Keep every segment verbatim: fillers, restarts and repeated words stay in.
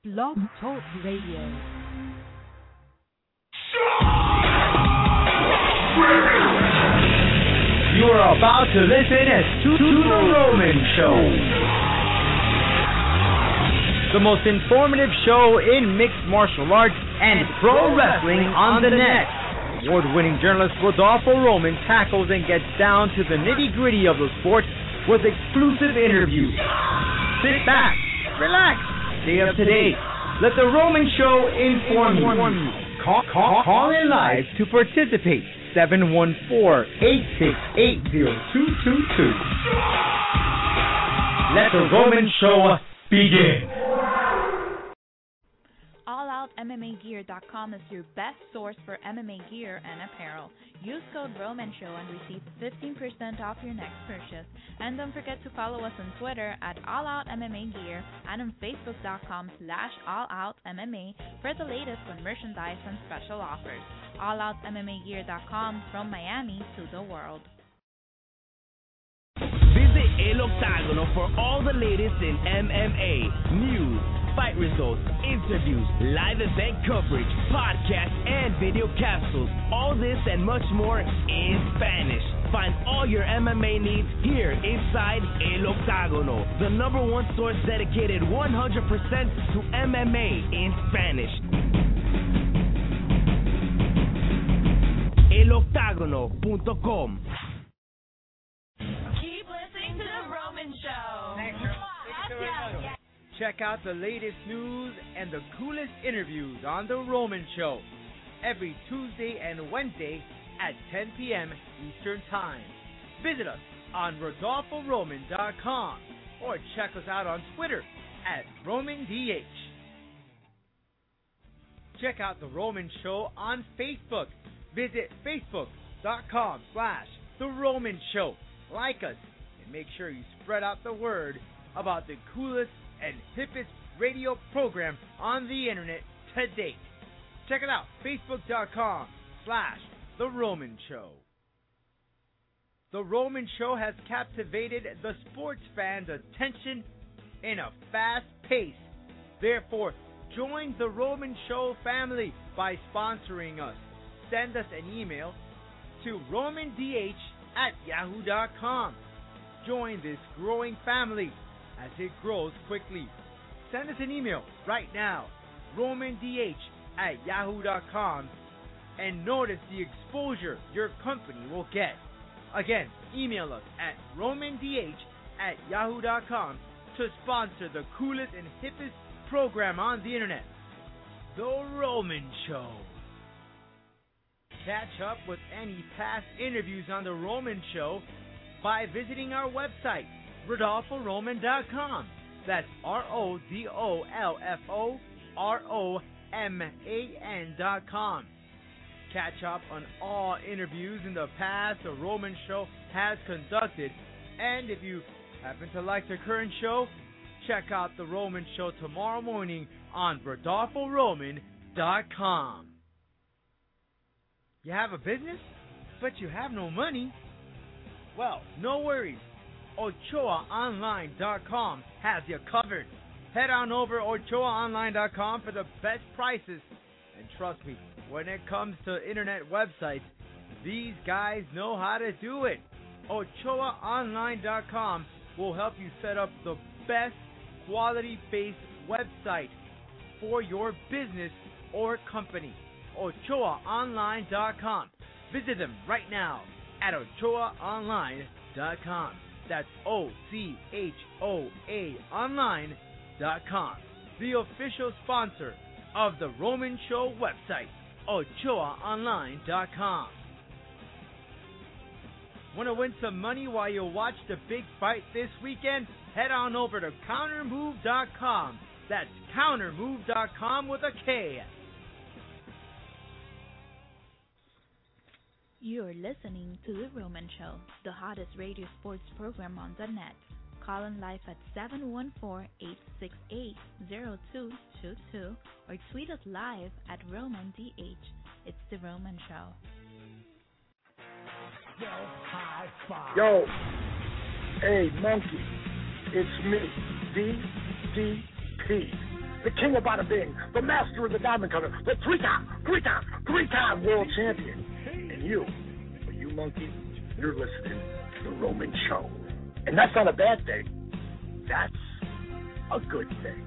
Blog Talk Radio. You are about to listen to, to The Roman Show, the most informative show in mixed martial arts and pro wrestling on the net. Award-winning journalist Rodolfo Roman tackles and gets down to the nitty-gritty of the sport with exclusive interviews. Sit back, relax, stay up to date. Let The Roman Show inform you. Call, call, call in live to participate. seven one four, eight six eight, zero two two two. Let The Roman Show begin. all out M M A gear dot com is your best source for M M A gear and apparel. Use code Roman Show and receive fifteen percent off your next purchase. And don't forget to follow us on Twitter at all out M M A gear and on facebook dot com slash all out M M A for the latest on merchandise and special offers. all out M M A gear dot com, from Miami to the world. Visit El Octagono for all the latest in M M A news, fight results, interviews, live event coverage, podcasts, and video capsules. All this and much more in Spanish. Find all your M M A needs here inside El Octagono, the number one source dedicated one hundred percent to M M A in Spanish. el octagono punto com. Keep listening to The Roman Show. Thanks, Thanks very much. Check out the latest news and the coolest interviews on The Roman Show every Tuesday and Wednesday at ten p.m. Eastern Time. Visit us on rodolfo roman dot com or check us out on Twitter at Roman D H. Check out The Roman Show on Facebook. Visit facebook dot com slash The Roman Show. Like us and make sure you spread out the word about the coolest and hippest radio program on the internet to date. Check it out, facebook dot com slash The Roman Show. The Roman Show has captivated the sports fans' attention in a fast pace. Therefore, join the Roman Show family by sponsoring us. Send us an email to romandh at yahoo dot com. Join this growing family as it grows quickly. Send us an email right now, romandh at yahoo dot com, and notice the exposure your company will get. Again, email us at romandh at yahoo dot com to sponsor the coolest and hippest program on the internet, The Roman Show. Catch up with any past interviews on The Roman Show by visiting our website, rodolfo roman dot com. That's R O D O L F O R O M A N dot com. Catch up on all interviews in the past The Roman Show has conducted. And if you happen to like the current show, check out The Roman Show tomorrow morning on rodolfo roman dot com. You have a business, but you have no money? Well, no worries. ochoa online dot com has you covered. Head on over ochoa online dot com for the best prices. And trust me, when it comes to internet websites, these guys know how to do it. ochoa online dot com will help you set up the best quality-based website for your business or company. ochoa online dot com. Visit them right now at ochoa online dot com. That's O C H O A online dot com. The official sponsor of the Roman Show website, ochoa online dot com. Want to win some money while you watch the big fight this weekend? Head on over to counter move dot com. That's counter move dot com with a K. You're listening to The Roman Show, the hottest radio sports program on the net. Call in live at seven one four, eight six eight, zero two two two or tweet us live at Roman D H. It's The Roman Show. Yo, hey, monkey, it's me, D D P. the king of bada bing, the master of the diamond cutter, the three-time, three-time, three-time world champion. And you, you monkey, you're listening to The Roman Show. And that's not a bad thing. That's a good thing.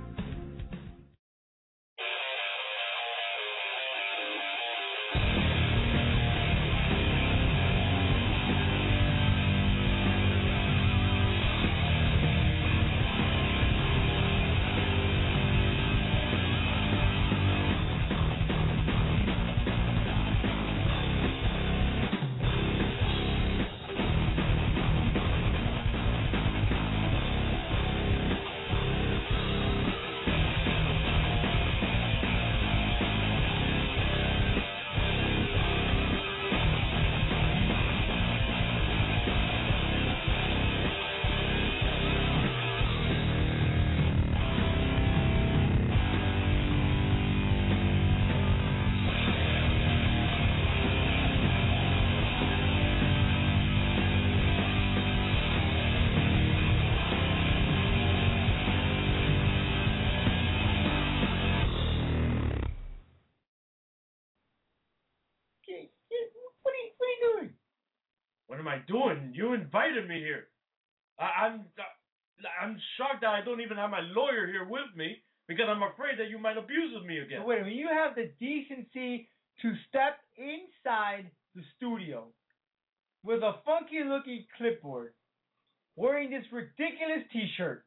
What am I doing? You invited me here. I, I'm I'm shocked that I don't even have my lawyer here with me because I'm afraid that you might abuse of me again. So wait a minute. You have the decency to step inside the studio with a funky-looking clipboard, wearing this ridiculous T-shirt,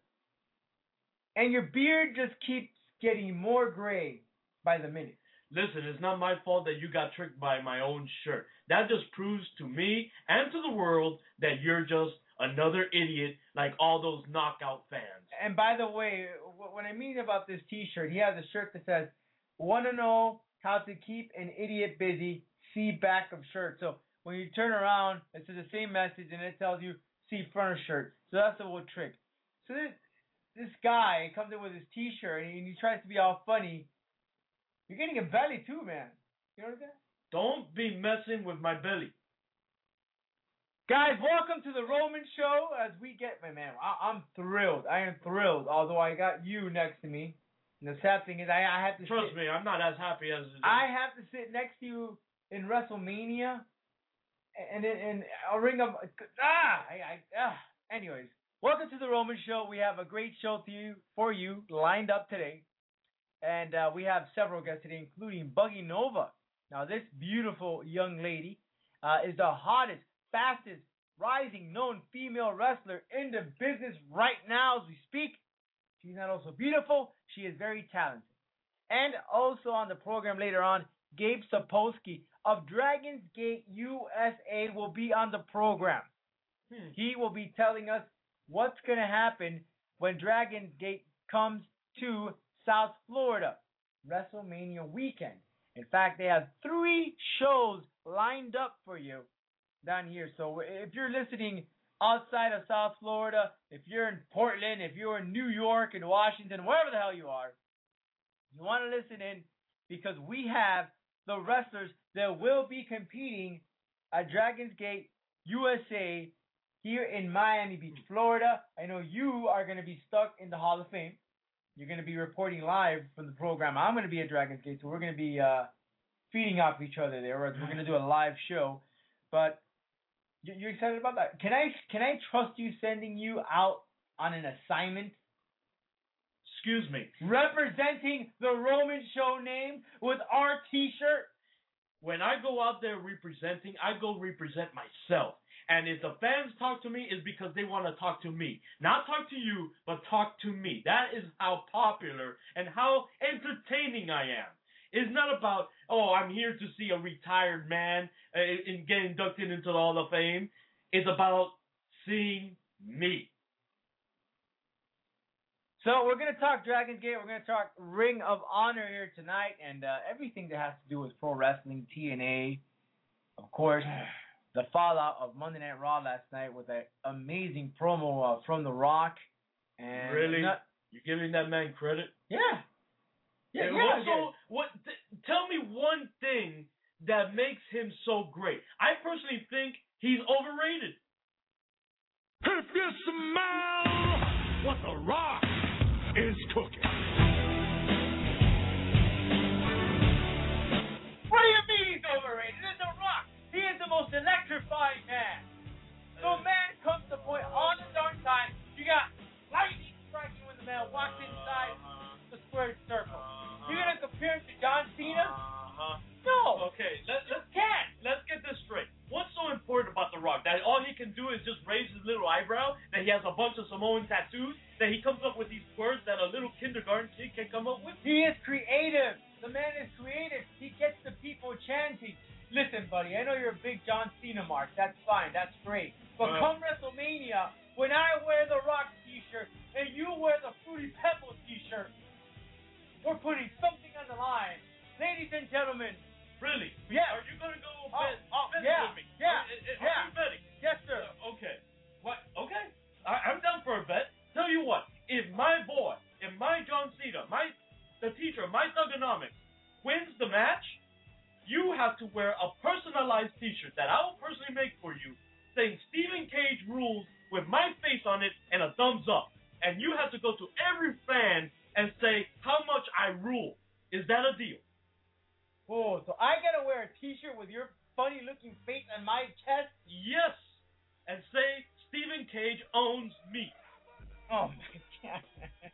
and your beard just keeps getting more gray by the minute. Listen, it's not my fault that you got tricked by my own shirt. That just proves to me and to the world that you're just another idiot like all those knockout fans. And by the way, when I mean about this T-shirt, he has a shirt that says, "Want to know how to keep an idiot busy? See back of shirt." So when you turn around, it's the same message, and it tells you, see front of shirt. So that's the whole trick. So this, this guy comes in with his T-shirt, and he tries to be all funny. You're getting a belly too, man. You know what I'm saying? Don't be messing with my belly. Guys, welcome to the Roman Show. As we get, my man, I, I'm thrilled. I am thrilled. Although I got you next to me, and the sad thing is, I, I have to. Trust sit, me, I'm not as happy as. I have to sit next to you in WrestleMania, and in, in a ring of ah, I, I ah. Anyways, welcome to the Roman Show. We have a great show to you for you lined up today. And uh, we have several guests today, including Buggy Nova. Now, this beautiful young lady uh, is the hottest, fastest, rising known female wrestler in the business right now as we speak. She's not also beautiful, she is very talented. And also on the program later on, Gabe Sapolsky of Dragon's Gate U S A will be on the program. Hmm. He will be telling us what's going to happen when Dragon's Gate comes to South Florida, WrestleMania weekend. In fact, they have three shows lined up for you down here. So if you're listening outside of South Florida, if you're in Portland, if you're in New York and Washington, wherever the hell you are, you want to listen in because we have the wrestlers that will be competing at Dragon's Gate U S A here in Miami Beach, Florida. I know you are going to be stuck in the Hall of Fame. You're going to be reporting live from the program. I'm going to be at Dragon's Gate, so we're going to be uh, feeding off each other there. We're going to do a live show. But you're excited about that? Can I can I trust you sending you out on an assignment? Excuse me. Representing the Roman Show name with our T-shirt? When I go out there representing, I go represent myself. And if the fans talk to me, it's because they want to talk to me. Not talk to you, but talk to me. That is how popular and how entertaining I am. It's not about, oh, I'm here to see a retired man uh, and get inducted into the Hall of Fame. It's about seeing me. So we're going to talk Dragon's Gate. We're going to talk Ring of Honor here tonight and uh, everything that has to do with pro wrestling, T N A, of course. The fallout of Monday Night Raw last night with an amazing promo uh, from The Rock. And really? Not, You're giving that man credit? Yeah. Yeah, and yeah. Also, what? Th- tell me one thing that makes him so great. I personally think he's overrated. If you smell what The Rock is cooking. compare him to John Cena? Uh-huh. No. Okay, let, let's Can't. let's get this straight. What's so important about The Rock? That all he can do is just raise his little eyebrow? That he has a bunch of Samoan tattoos? That he comes up with these words that a little kindergarten kid can come up with? He is creative. The man is creative. He gets the people chanting. Listen, buddy, I know you're a big John Cena mark. That's fine. That's great. But Uh. come WrestleMania, when I wear the Rock t-shirt and you wear the Fruity Pebbles t-shirt, we're putting something on the line. Ladies and gentlemen. Really? Yes. Are you going to go Oh, bet, oh, bet yeah, with me? yeah, Are, are yeah. you betting? Yes, sir. Uh, okay. What? Okay. I, I'm down for a bet. Tell you what, if my boy, if my John Cena, my the teacher, my Thugonomics, wins the match, you have to wear a personalized T-shirt that I will personally make for you, saying Stephen Cage rules with my face on it and a thumbs up. And you have to go to every fan and say how much I rule. Is that a deal? Oh, so I gotta wear a t-shirt with your funny-looking face on my chest? Yes. And say Stephen Cage owns me. Oh my God.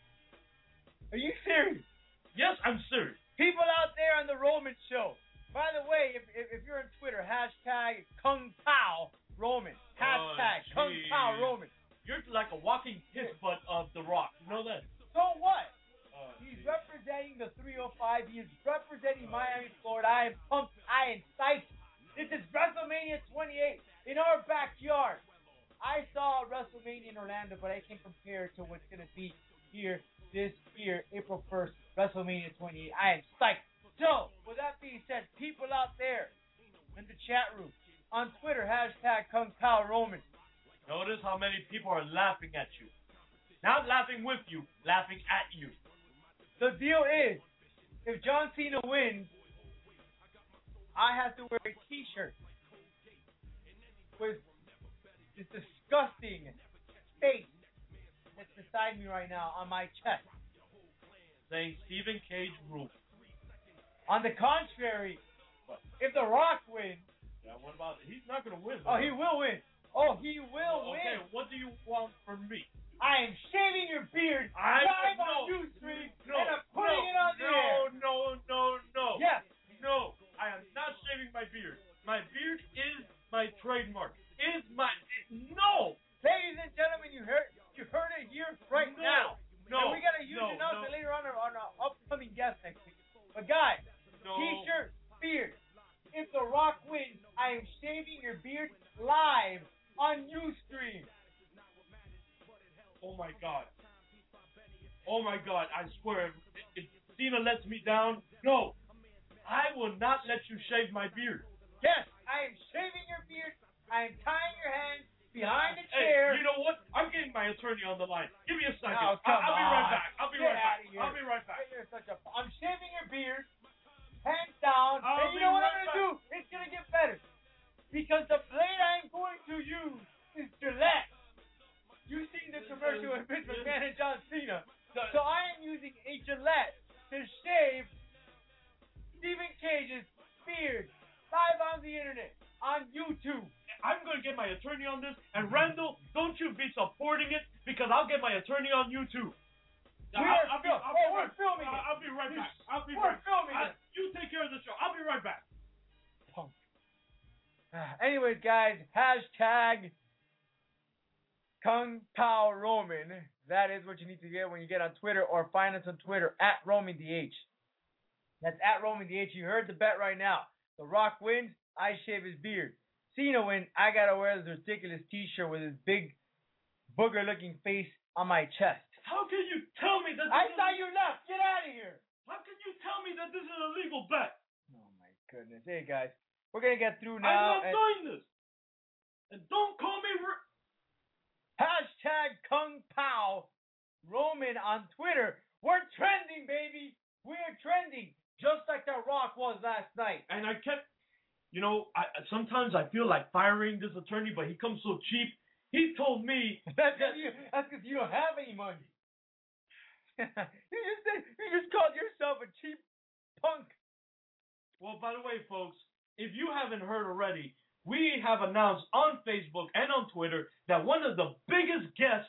Are you serious? Yes, I'm serious. People out there on the Roman Show. By the way, if if, if you're on Twitter, hashtag Kung Pao Roman. Hashtag Oh, Kung geez. Pao Roman. You're like a walking piss butt of The Rock. You know that? So what? Uh, He's representing the three oh five. He's representing Miami, Florida. I am pumped. I am psyched. This is WrestleMania twenty-eight in our backyard. I saw WrestleMania in Orlando, but I can't compare to what's going to be here this year, April first, WrestleMania twenty-eight. I am psyched. So, with that being said, people out there in the chat room, on Twitter, hashtag Kung Pao Roman. Notice how many people are laughing at you. Not laughing with you, laughing at you. The deal is, if John Cena wins, I have to wear a T-shirt with this disgusting face that's beside me right now on my chest. Saying Stephen Cage rules. On the contrary, if The Rock wins, Yeah, what about it? He's not going to win. oh, he will win. Oh, he will Oh, okay, win. what do you want from me? I am shaving your beard I live no, on Ustream, no, and I'm putting no, it on the no, air. No, no, no, Yes. No, I am not shaving my beard. My beard is my trademark. Is my no. Ladies and gentlemen, you heard you heard it here right No, now. no, And we got a huge no, announcement no. later on our, on our upcoming guest next week. But guys, No. T-shirt, beard. If The Rock wins, I am shaving your beard live on Ustream. Oh my God. Oh my God, I swear, if, if Cena lets me down, no. I will not let you shave my beard. Yes, I am shaving your beard. I am tying your hands behind the Hey, chair. you know what? I'm getting my attorney on the line. Give me a second. Oh, I'll, come I'll be right on. back. I'll be Get right back. outta here. I'll be right back. You're such a. I'm shaving your beard, hands down. I'll and you be know what right I'm gonna do? It's gonna get better because the blade I'm going to use is Gillette. You seen the commercial with Vince McMahon and John Cena? So I am using a Gillette to shave Stephen Cage's beard live on the internet on YouTube. I'm going to get my attorney on this, and Randall, don't you be supporting it because I'll get my attorney on YouTube. We I'll, are I'll be, fil- I'll oh, be we're right, filming I'll, it. I'll be right back. I'll be We're right filming I, it. You take care of the show. I'll be right back. Anyways, guys, hashtag Kung Pao Roman. That is what you need to get when you get on Twitter, or find us on Twitter at RomanDH. That's at RomanDH. You heard the bet right now. The Rock wins, I shave his beard. Cena wins, I gotta wear this ridiculous T-shirt with his big booger-looking face on my chest. How can you tell me that? This I is thought you left. Get out of here. How can you tell me that this is a legal bet? Oh my goodness. Hey guys, we're gonna get through I'm now. not and- doing this. And don't call me. Re- Hashtag Kung Pao Roman on Twitter. We're trending, baby. We're trending, just like The Rock was last night. and I kept, you know, I sometimes I feel like firing this attorney, but he comes so cheap. He told me That's because you, that's 'cause you don't have any money. you just said, you just called yourself a cheap punk. Well, by the way, folks, if you haven't heard already, we have announced on Facebook and on Twitter that one of the biggest guests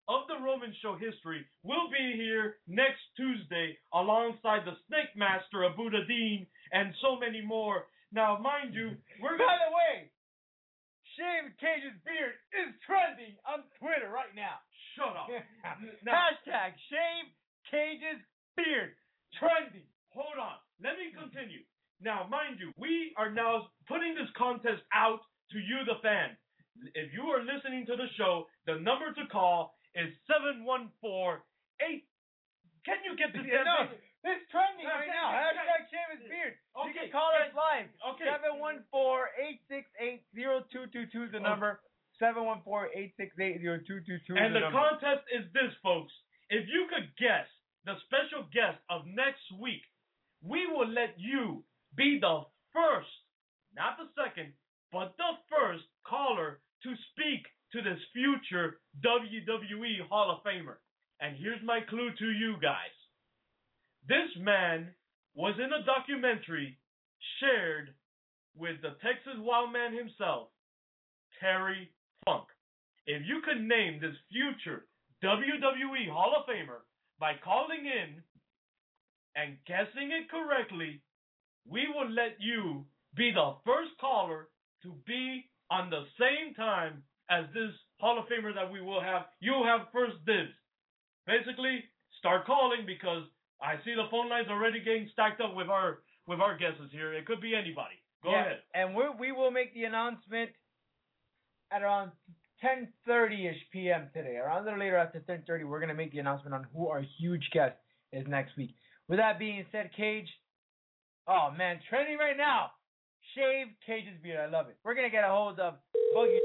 of the Roman Show history will be here next Tuesday alongside the Snake Master Abu Dhabi and so many more. Now, mind you, we're By the way, Shave Cage's beard is trending on Twitter right now. Shut up. Now, Hashtag Shave Cage's beard trending. hold on. Let me continue. Now, mind you, we are now putting this contest out to you, the fans. If you are listening to the show, the number to call is seven one four eight. Can you get this? No, it's trending Yeah, right okay, now. okay. Hashtag Shave His Beard. You Okay, can call us okay. live. Okay. seven one four, eight six eight, zero two two two is the number. seven one four, eight six eight, zero two two two And is the the number. contest is this, folks. If you could guess the special guest of next week, we will let you be the first, not the second, but the first caller to speak to this future W W E Hall of Famer. And here's my clue to you guys. This man was in a documentary shared with the Texas Wildman himself, Terry Funk. If you could name this future W W E Hall of Famer by calling in and guessing it correctly, we will let you be the first caller to be on the same time as this Hall of Famer that we will have. You'll have first dibs. Basically, start calling because I see the phone lines already getting stacked up with our with our guesses here. It could be anybody. Go Yeah, ahead. And we we will make the announcement at around ten thirty-ish p.m. today. Around a little later after ten thirty, we're going to make the announcement on who our huge guest is next week. With that being said, Cage, oh, man, trending right now. Shave Cage's beard. I love it. We're going to get a hold of Boogie,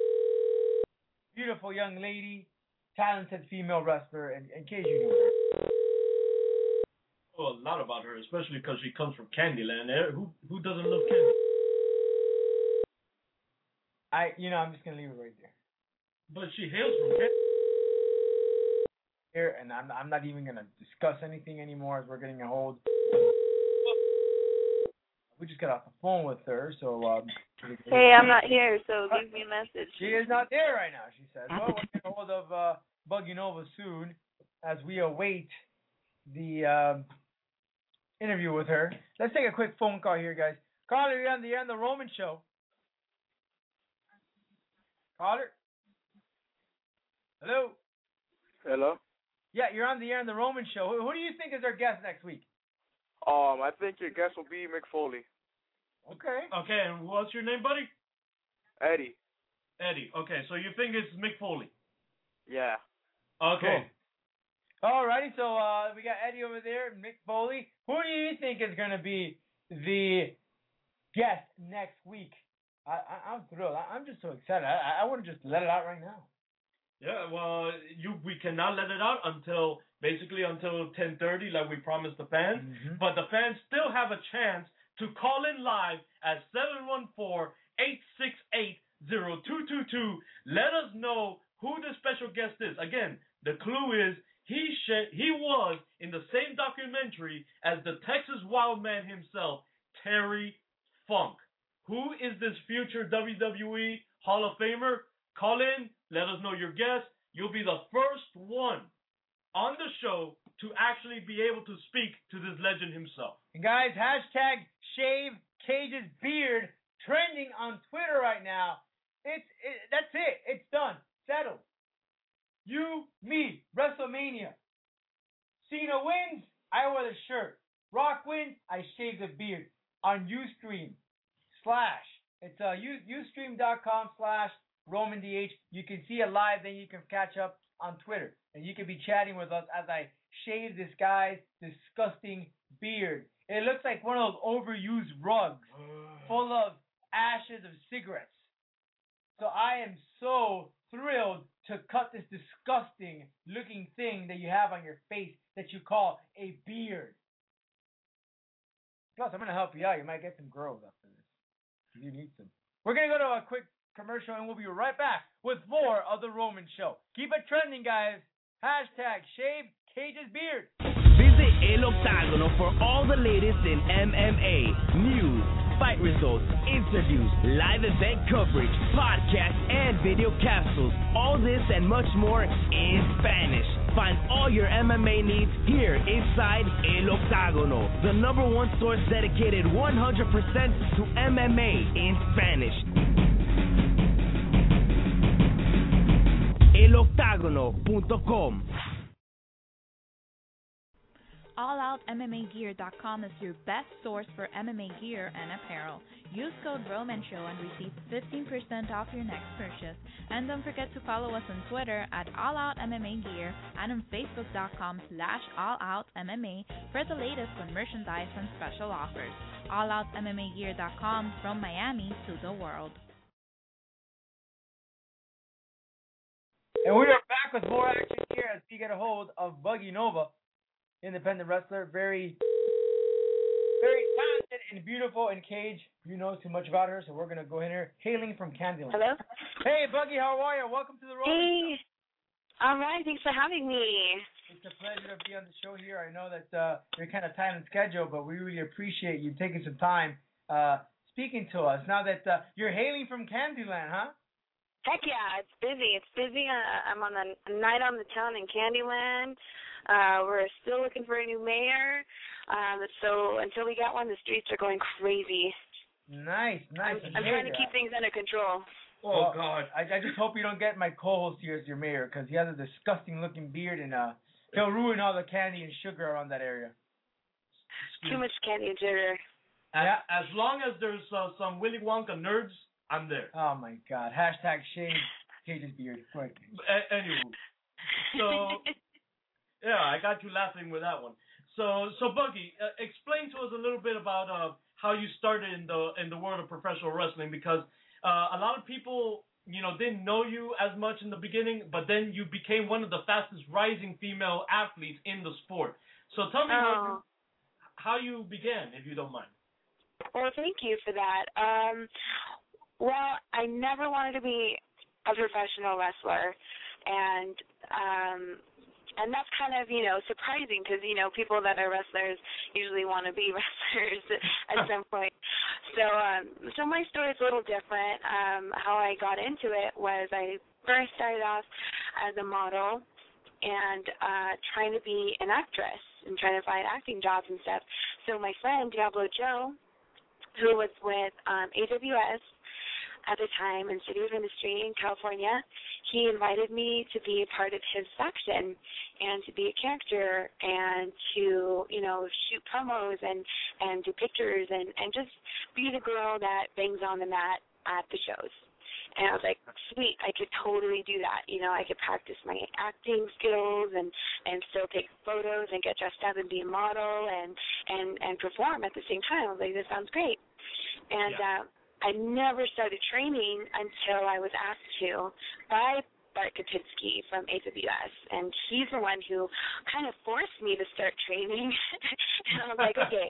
beautiful young lady, talented female wrestler, and, and Cage, you know her. Oh, a lot about her, especially because she comes from Candyland. Eh, Who who doesn't love Candy? I, you know, I'm just going to leave it right there. But she hails from Candy. Here, and I'm I'm not even gonna discuss anything anymore as we're getting a hold. We just got off the phone with her, so um. Hey, I'm not here, so leave me a message. She is not there right now. She says, "Well, we'll get a hold of uh, Buggy Nova soon, as we await the um, interview with her." Let's take a quick phone call here, guys. Caller, you're on the on the Roman Show. Caller. Hello. Hello. Yeah, you're on the air on the Roman Show. Who, who do you think is our guest next week? Um, I think your guest will be Mick Foley. Okay. Okay, and what's your name, buddy? Eddie. Eddie. Okay, so you think it's Mick Foley? Yeah. Okay. Cool. Alrighty, so uh, we got Eddie over there, Mick Foley. Who do you think is going to be the guest next week? I, I, I'm thrilled. I, I'm just so excited. I, I want to just let it out right now. Yeah, well, you we cannot let it out until basically until ten thirty, like we promised the fans. Mm-hmm. But the fans still have a chance to call in live at seven one four, eight six eight, zero two two two. Let us know who the special guest is. Again, the clue is he sh- he was in the same documentary as the Texas Wildman himself, Terry Funk. Who is this future W W E Hall of Famer? Call in, let us know your guess. You'll be the first one on the show to actually be able to speak to this legend himself. And guys, hashtag Shave Cage's beard trending on Twitter right now. It's it, that's it. It's done. Settled. You, me, WrestleMania. Cena wins, I wear the shirt. Rock wins, I shave the beard. On Ustream slash. It's uh, ustream.com slash Roman D H. You can see it live, then you can catch up on Twitter. And you can be chatting with us as I shave this guy's disgusting beard. It looks like one of those overused rugs full of ashes of cigarettes. So I am so thrilled to cut this disgusting looking thing that you have on your face that you call a beard. Plus, I'm going to help you out. You might get some growth after this. You need some. We're going to go to a quick commercial, and we'll be right back with more of The Roman Show. Keep it trending, guys. Hashtag Shave Cage's beard. Visit El Octagono for all the latest in M M A news, fight results, interviews, live event coverage, podcasts, and video capsules. All this and much more in Spanish. Find all your M M A needs here inside El Octágono, the number one source dedicated one hundred percent to M M A in Spanish. el octágono punto com. all out M M A gear dot com is your best source for M M A gear and apparel. Use code Roman Show and receive fifteen percent off your next purchase. And don't forget to follow us on Twitter at all out M M A gear and on facebook dot com slash all out M M A for the latest on merchandise and special offers. all out M M A gear dot com, from Miami to the world. And we are back with more action here as we get a hold of Buggy Nova, independent wrestler, very, very talented and beautiful in cage. You know too much about her, so we're gonna go in here. Hailing from Candyland. Hello. Hey, Buggy, how are you? Welcome to the Roman Hey. Show. All right. Thanks for having me. It's a pleasure to be on the show here. I know that uh, you're kind of tight on schedule, but we really appreciate you taking some time uh, speaking to us. Now that uh, you're hailing from Candyland, huh? Heck yeah, it's busy. It's busy. Uh, I'm on the night on the town in Candyland. Uh, we're still looking for a new mayor. Um, so until we get one, the streets are going crazy. Nice, nice. I'm, I'm trying to keep things under control. Oh, God. I, I just hope you don't get my co-host here as your mayor, because he has a disgusting-looking beard, and uh, he'll ruin all the candy and sugar around that area. Too much candy and sugar. As, as long as there's uh, some Willy Wonka nerds, I'm there. Oh, my God. Hashtag shame Cage's beard. Right. A- anyway, so, yeah, I got you laughing with that one. So, so Buggy, uh, explain to us a little bit about uh, how you started in the in the world of professional wrestling, because uh, a lot of people, you know, didn't know you as much in the beginning, but then you became one of the fastest rising female athletes in the sport. So tell me Oh. how, you, how you began, if you don't mind. Well, thank you for that. Um, well, I never wanted to be a professional wrestler, and um, and that's kind of, you know, surprising because, you know, people that are wrestlers usually want to be wrestlers at some point. So um, so my story is a little different. Um, how I got into it was I first started off as a model and uh, trying to be an actress and trying to find acting jobs and stuff. So my friend, Diablo Joe, who was with um, A W S at the time in City of Industry in California, he invited me to be a part of his faction and to be a character and to, you know, shoot promos and, and do pictures and, and just be the girl that bangs on the mat at the shows. And I was like, sweet, I could totally do that. You know, I could practice my acting skills and, and still take photos and get dressed up and be a model and, and, and perform at the same time. I was like, this sounds great. And yeah. uh, I never started training until I was asked to by Bart Kopinski from A W S, and he's the one who kind of forced me to start training. And I was like, okay,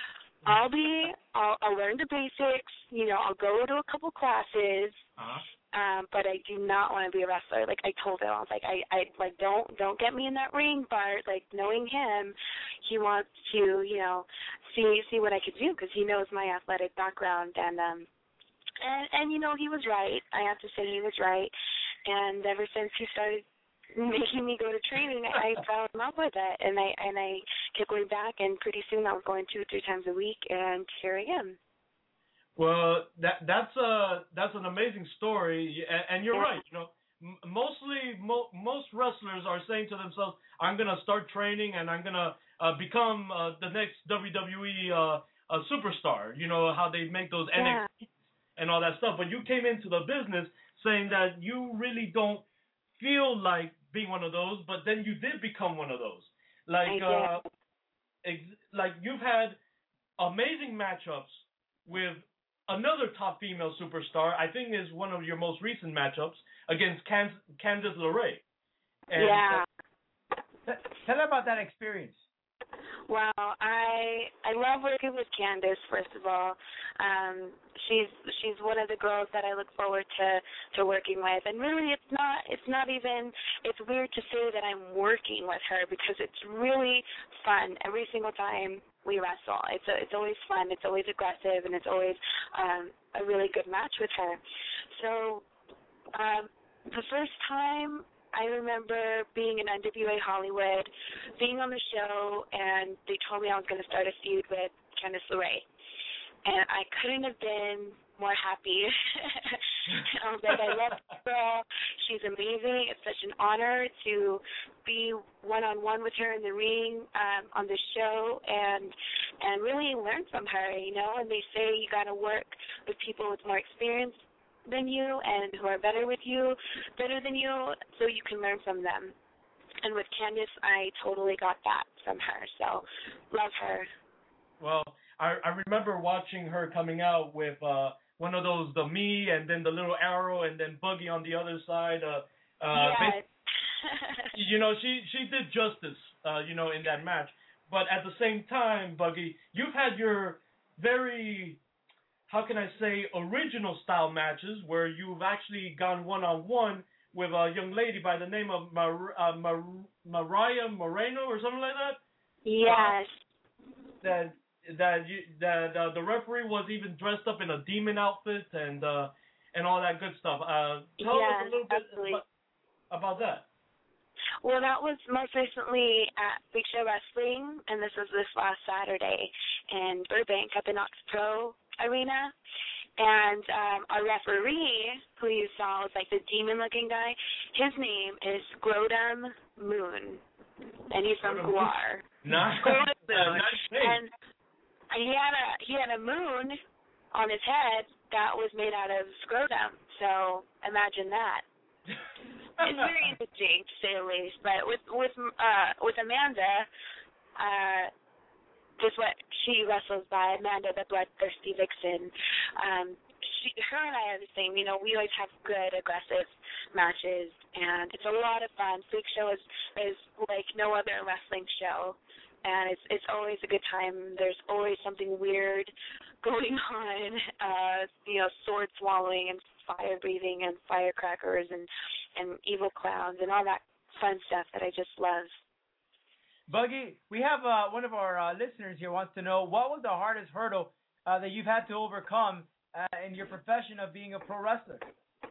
I'll be, I'll, I'll learn the basics, you know, I'll go to a couple classes, uh-huh. um, but I do not want to be a wrestler. Like I told him, I was like, I, I, like, don't, don't get me in that ring, Bart. Like knowing him, he wants to, you know, see, see what I could do because he knows my athletic background, and, um, and, and you know, he was right. I have to say he was right. And ever since he started making me go to training, I fell in love with it, and I and I kept going back, and pretty soon I was going two or three times a week, and here I am. Well, that that's a that's an amazing story, and, and you're yeah. right. You know, m- mostly mo- most wrestlers are saying to themselves, "I'm gonna start training, and I'm gonna uh, become uh, the next W W E uh, uh, superstar." You know how they make those yeah. N X T and all that stuff. But you came into the business saying that you really don't feel like being one of those, but then you did become one of those. Like, uh, ex- like you've had amazing matchups with another top female superstar. I think is one of your most recent matchups against Can- Candice LeRae. And, yeah. Uh, tell her about that experience. Well, I I love working with Candice. First of all, um, she's she's one of the girls that I look forward to, to working with. And really, it's not it's not even it's weird to say that I'm working with her because it's really fun every single time we wrestle. It's a, it's always fun. It's always aggressive, and it's always um, a really good match with her. So um, the first time I remember being in N W A Hollywood, being on the show, and they told me I was going to start a feud with Candice LeRae. And I couldn't have been more happy. I was like, I love this girl. She's amazing. It's such an honor to be one-on-one with her in the ring um, on the show and and really learn from her, you know. And they say you got to work with people with more experience than you and who are better with you, better than you, so you can learn from them. And with Candice, I totally got that from her. So love her. Well, I I remember watching her coming out with uh, one of those, the me, and then the little arrow, and then Buggy on the other side. Uh, uh, yes. You know, she, she did justice, uh, you know, in that match. But at the same time, Buggy, you've had your very, how can I say, original style matches where you've actually gone one-on-one with a young lady by the name of Mar- uh, Mar- Mariah Moreno or something like that. Yes. Uh, that that you, that uh, the referee was even dressed up in a demon outfit and uh, and all that good stuff. Uh, tell yes, us a little bit absolutely. about, about that. Well, that was most recently at Big Show Wrestling, and this was this last Saturday in Burbank at the Knox Pro Arena. And um, our referee, who you saw was like the demon-looking guy, his name is Grodum Moon, and he's from Guar. Nice. Grodum Moon. Nice and he had a he had a moon on his head that was made out of scrotum. So imagine that. It's very interesting to say the least. But with with uh with Amanda, uh, just what she wrestles by, Amanda the Bloodthirsty Vixen. Um, she, her and I are the same. You know, we always have good aggressive matches, and it's a lot of fun. Freak Show is is like no other wrestling show. And it's it's always a good time. There's always something weird going on, uh, you know, sword swallowing and fire breathing and firecrackers and, and evil clowns and all that fun stuff that I just love. Buggy, we have uh, one of our uh, listeners here wants to know, what was the hardest hurdle uh, that you've had to overcome uh, in your profession of being a pro wrestler?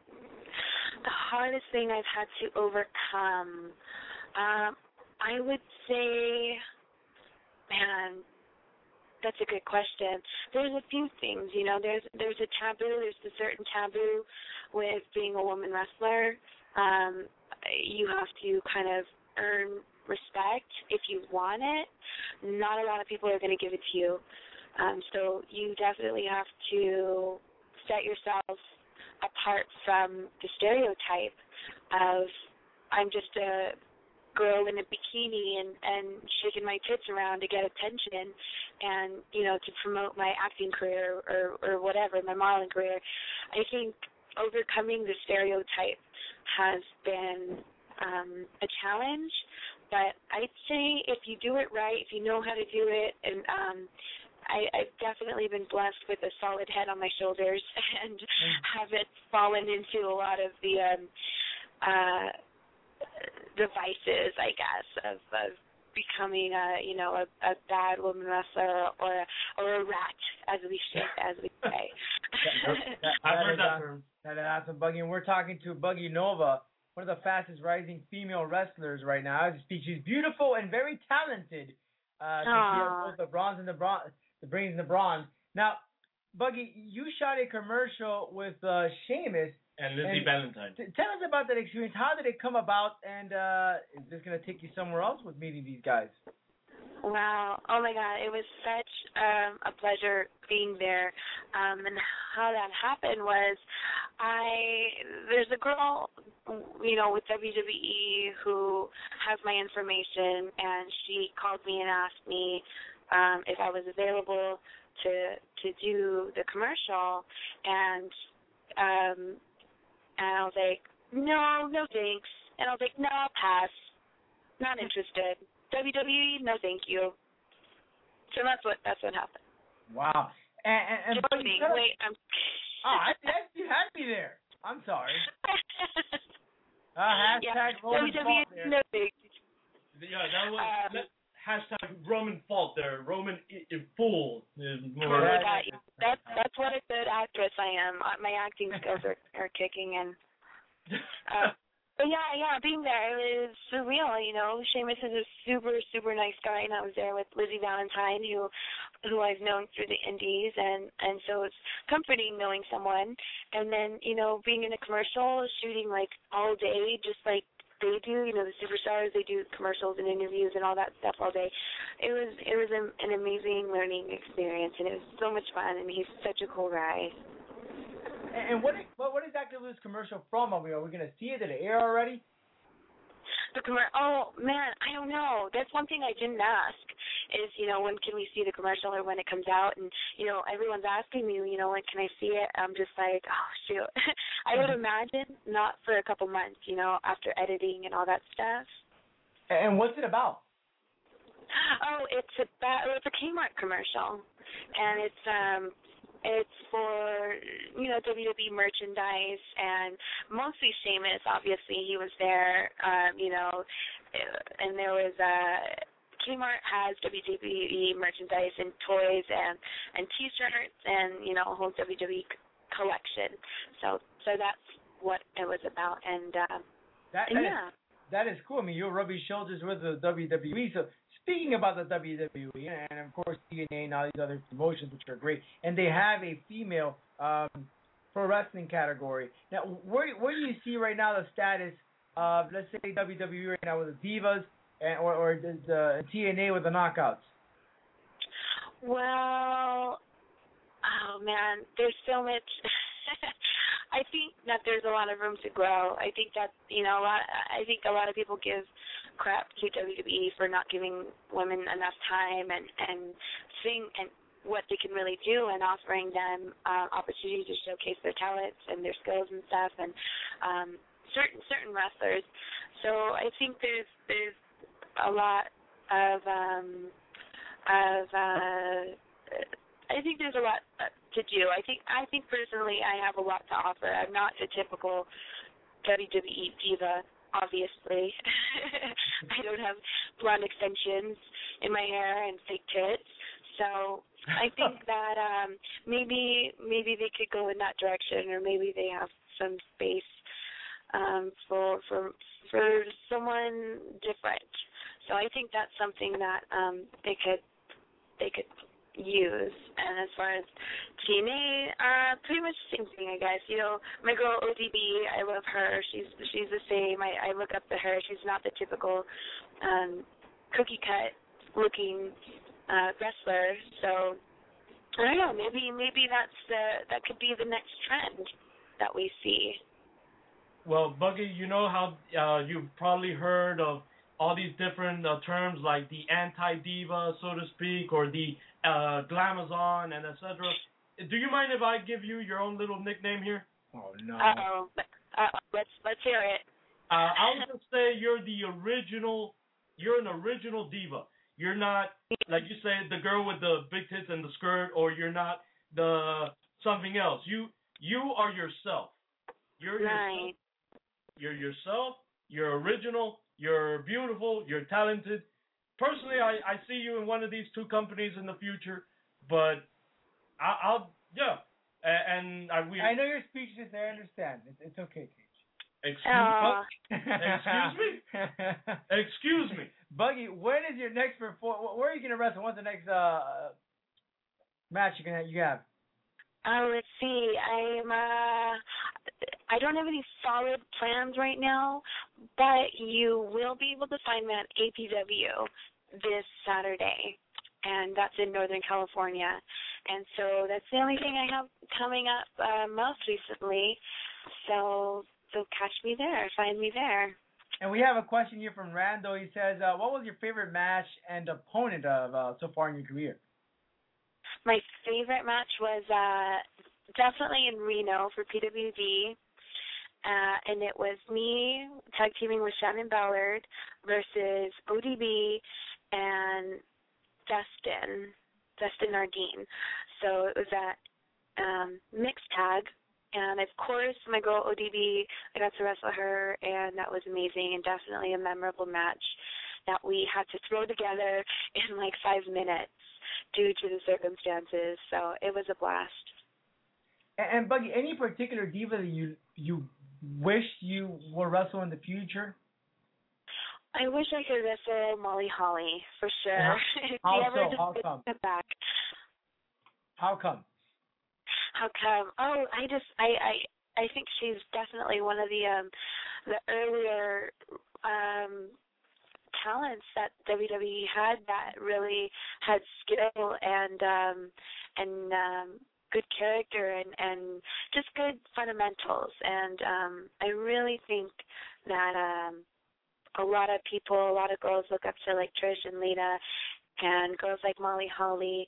The hardest thing I've had to overcome, um, I would say... Man, that's a good question. There's a few things, you know. There's there's a taboo. There's a certain taboo with being a woman wrestler. Um, you have to kind of earn respect if you want it. Not a lot of people are going to give it to you. Um, so you definitely have to set yourself apart from the stereotype of I'm just a girl in a bikini and, and shaking my tits around to get attention and, you know, to promote my acting career or, or whatever, my modeling career. I think overcoming the stereotype has been um, a challenge, but I'd say if you do it right, if you know how to do it, and um, I, I've definitely been blessed with a solid head on my shoulders and mm. haven't fallen into a lot of the um, uh, devices, I guess, of, of becoming a, you know, a, a bad woman wrestler or a, or a rat, as we say, as we say. I've heard that term. That is awesome, Buggy. And we're talking to Buggy Nova, one of the fastest rising female wrestlers right now. As you speak, she's beautiful and very talented. Uh, she has both the bronze and the bronze, the brains and the bronze. Now, Buggy, you shot a commercial with uh, Sheamus. And Lizzie Valentine. T- tell us about that experience. How did it come about, and uh, is this going to take you somewhere else with meeting these guys? Wow. Oh, my God. It was such um, a pleasure being there. Um, and how that happened was I there's a girl, you know, with W W E who has my information, and she called me and asked me um, if I was available to to do the commercial. And um And I was like, no, no thanks. And I was like, no, I'll pass. Not interested. W W E, no thank you. So that's what that's what happened. Wow. And, and, and Just kidding. Wait, I'm... Oh, I, I, you had me there. I'm sorry. uh, hashtag yeah. W W E, no thanks. Yeah, that was, um, hashtag Roman fault there. Roman I- I- fool. Is Oh more my God, yeah, that's that's what a good actress I am. Uh, My acting skills are, are kicking in. Uh, but yeah, yeah, being there, it was surreal. You know, Sheamus is a super, super nice guy, and I was there with Lizzie Valentine, who, who I've known through the Indies, and and so it's comforting knowing someone. And then, you know, being in a commercial, shooting like all day, just like they do. You know, the superstars, they do commercials and interviews and all that stuff all day. It was it was an, an amazing learning experience, and it was so much fun. And he's such a cool guy. And what what what exactly was this commercial from? Are we, are we going to see it? Did it air already? The commer- oh man, I don't know. That's one thing I didn't ask. Is you know when can we see the commercial or when it comes out? And you know everyone's asking me, you know when can I see it? I'm just like, oh shoot. I would imagine not for a couple months, you know, after editing and all that stuff. And what's it about? Oh, it's about it's a Kmart commercial, and it's um. It's for, you know, W W E merchandise and mostly Sheamus. Obviously, he was there, um, you know, and there was uh, Kmart has W W E merchandise and toys and, and T-shirts and, you know, a whole W W E collection. So so that's what it was about. And, uh, that, and that yeah. Is, that is cool. I mean, you're rubbing shoulders with the W W E. So speaking about the W W E, and of course T N A and all these other promotions, which are great, and they have a female um, pro wrestling category. Now, where where do you see right now the status of, let's say, W W E right now with the Divas, and, or or the, the T N A with the Knockouts? Well, oh man, there's so much. I think that there's a lot of room to grow. I think that you know a lot. I think a lot of people give crap to W W E for not giving women enough time and and seeing and what they can really do and offering them uh, opportunities to showcase their talents and their skills and stuff and um, certain certain wrestlers. So I think there's there's a lot of um, of uh, I think there's a lot to do. I think I think personally I have a lot to offer. I'm not the typical W W E diva, obviously. I don't have blonde extensions in my hair and fake tits. So I think that um, maybe maybe they could go in that direction, or maybe they have some space um, for for for someone different. So I think that's something that um, they could they could use. And as far as T N A, uh, pretty much the same thing, I guess. You know, my girl O D B, I love her. She's she's the same. I, I look up to her. She's not the typical um, cookie cut looking uh, wrestler. So I don't know. Maybe maybe that's the that could be the next trend that we see. Well, Buggy, you know how uh, you've probably heard of all these different uh, terms like the anti-diva, so to speak, or the uh, glamazon, and et cetera. Do you mind if I give you your own little nickname here? Oh no. Uh-oh. Uh-oh. Let's let's hear it. Uh, I'll just say you're the original. You're an original diva. You're not, like you said, the girl with the big tits and the skirt, or you're not the something else. You you are yourself. You're right. yourself. You're yourself. You're original. You're beautiful. You're talented. Personally, I, I see you in one of these two companies in the future, but I, I'll yeah. And I we. I know you're speechless. I understand. It's, it's okay, Cage. Excuse uh. me. Excuse me. Excuse me. Buggy, when is your next perform? Where are you gonna wrestle? What's the next uh match you gonna you have? Oh, let's see. I'm uh, I don't have any solid plans right now, but you will be able to find me at A P W this Saturday, and that's in Northern California. And so that's the only thing I have coming up uh, most recently. So so catch me there, find me there. And we have a question here from Rando. He says, uh, what was your favorite match and opponent of uh, so far in your career? My favorite match was uh, definitely in Reno for P W D, uh, and it was me tag teaming with Shannon Ballard versus O D B and Dustin, Dustin Nardine. So it was that um, mixed tag, and of course my girl O D B, I got to wrestle her, and that was amazing and definitely a memorable match. that we had to throw together in like five minutes due to the circumstances. So it was a blast. And, and Buggy, any particular diva that you you wish you will wrestle in the future? I wish I could wrestle Molly Holly for sure. Yeah. If How she ever so? just How gets come? it back. How come? How come? Oh, I just I I I think she's definitely one of the um the earlier um talents that W W E had that really had skill and um and um good character and and just good fundamentals, and um I really think that um a lot of people, a lot of girls look up to like Trish and Lita, and girls like Molly Holly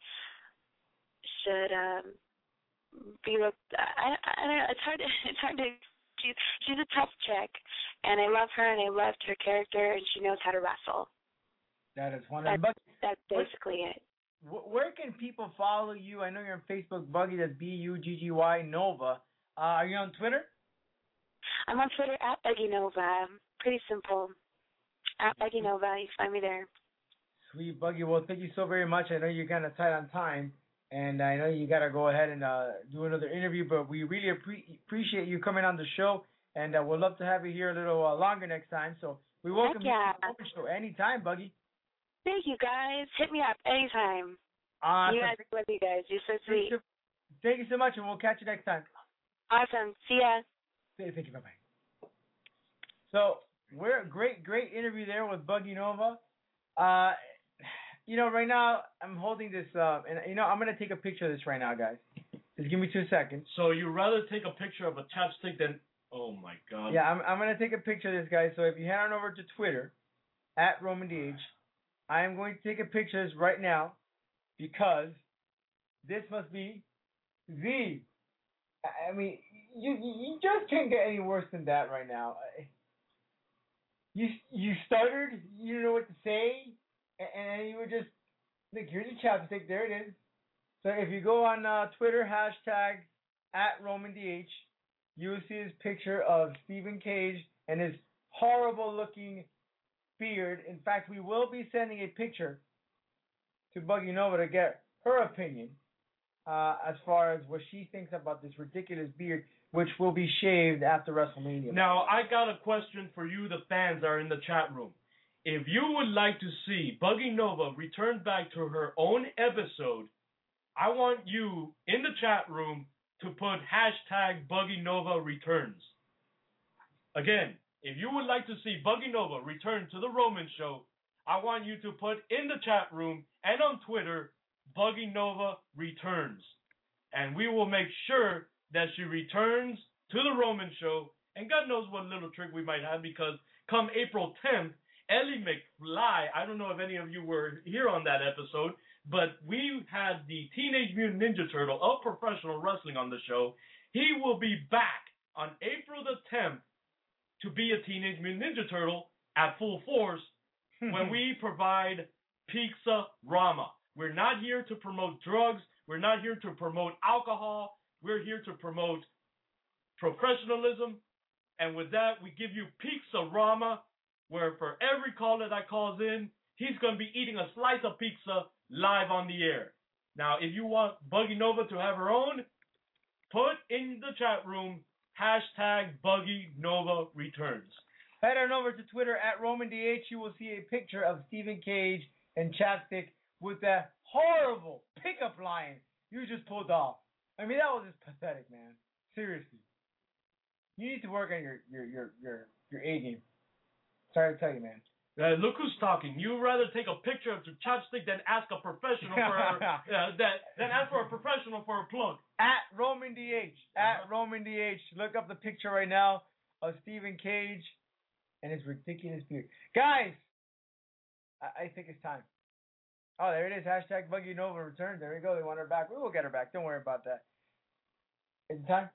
should um be looked. I, I don't know. It's hard. To, it's hard to. She's she's a tough chick, and I love her, and I loved her character, and she knows how to wrestle. That is wonderful. That's, that's basically it. Where can people follow you? I know you're on Facebook, Buggy. That's B U G G Y Nova. Uh, are you on Twitter? I'm on Twitter at Buggy Nova. Pretty simple. At Buggy Nova, you find me there. Sweet, Buggy. Well, thank you so very much. I know you're kind of tight on time, and I know you got to go ahead and uh, do another interview, but we really appre- appreciate you coming on the show, and uh, we'd love to have you here a little uh, longer next time. So we welcome yeah. you to the show anytime, Buggy. Thank you, guys. Hit me up anytime. Awesome. You guys, love you guys. You're so sweet. Thank you so much, and we'll catch you next time. Awesome. See ya. Thank you. Bye-bye. So we're a great, great interview there with Buggy Nova. Uh, you know, right now I'm holding this, uh, and you know, I'm gonna take a picture of this right now, guys. Just give me two seconds. So you rather take a picture of a chapstick than? Oh my God. Yeah, I'm I'm gonna take a picture of this, guys. So if you head on over to Twitter, at Roman D H, I am going to take a picture of this right now because this must be the. I mean, you you just can't get any worse than that right now. You you stuttered, you didn't know what to say, and, and you were just like, here's your chapstick, there it is. So if you go on uh, Twitter, hashtag at Roman D H, you will see this picture of Stephen Cage and his horrible looking beard. In fact, we will be sending a picture to Buggy Nova to get her opinion uh, as far as what she thinks about this ridiculous beard, which will be shaved after WrestleMania. Now, I got a question for you, the fans that are in the chat room. If you would like to see Buggy Nova return back to her own episode, I want you in the chat room to put hashtag Buggy Nova returns. Again, if you would like to see Buggy Nova return to the Roman Show, I want you to put in the chat room and on Twitter, Buggy Nova returns. And we will make sure that she returns to the Roman Show, and God knows what little trick we might have, because come April tenth, Ellie McFly, I don't know if any of you were here on that episode, but we had the Teenage Mutant Ninja Turtle of professional wrestling on the show. He will be back on April the tenth to be a Teenage Mutant Ninja Turtle at full force when we provide Pizza Rama. We're not here to promote drugs. We're not here to promote alcohol. We're here to promote professionalism. And with that, we give you Pizza Rama, where for every caller that calls in, he's going to be eating a slice of pizza live on the air. Now, if you want Buggy Nova to have her own, put in the chat room, hashtag Buggy Nova returns. Head on over to Twitter at Roman D H. You will see a picture of Stephen Cage and Chapstick with that horrible pickup line you just pulled off. I mean, that was just pathetic, man. Seriously. You need to work on your your your your, your A game. Sorry to tell you, man. Uh, look who's talking. You rather take a picture of your chapstick than ask a professional for a, uh, that than ask for a professional for a plug. At Roman D H. At uh-huh. Roman D H. Look up the picture right now of Stephen Cage and his ridiculous beard. Guys, I, I think it's time. Oh, there it is. Hashtag Buggy Nova return. There we go. They want her back. We will get her back. Don't worry about that. Is it time?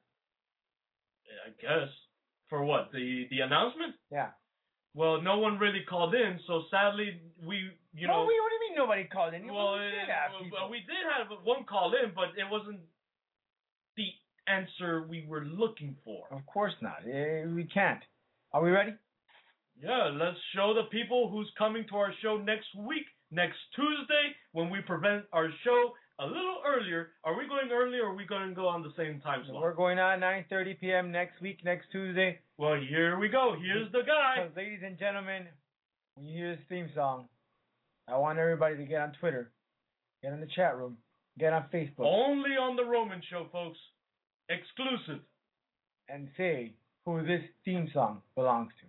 I guess. For what? The the announcement? Yeah. Well, no one really called in, so sadly we, you know. Well, we, what do you mean nobody called in? Well, we did have well, we did have one call in, but it wasn't the answer we were looking for. Of course not. We can't. Are we ready? Yeah, let's show the people who's coming to our show next week, next Tuesday, when we prevent our show a little earlier. Are we going early or are we going to go on the same time slot? We're going on nine thirty p.m. next week, next Tuesday. Well, here we go. Here's the guy. So, ladies and gentlemen, when you hear this theme song, I want everybody to get on Twitter, get in the chat room, get on Facebook. Only on the Roman Show, folks. Exclusive. And say who this theme song belongs to.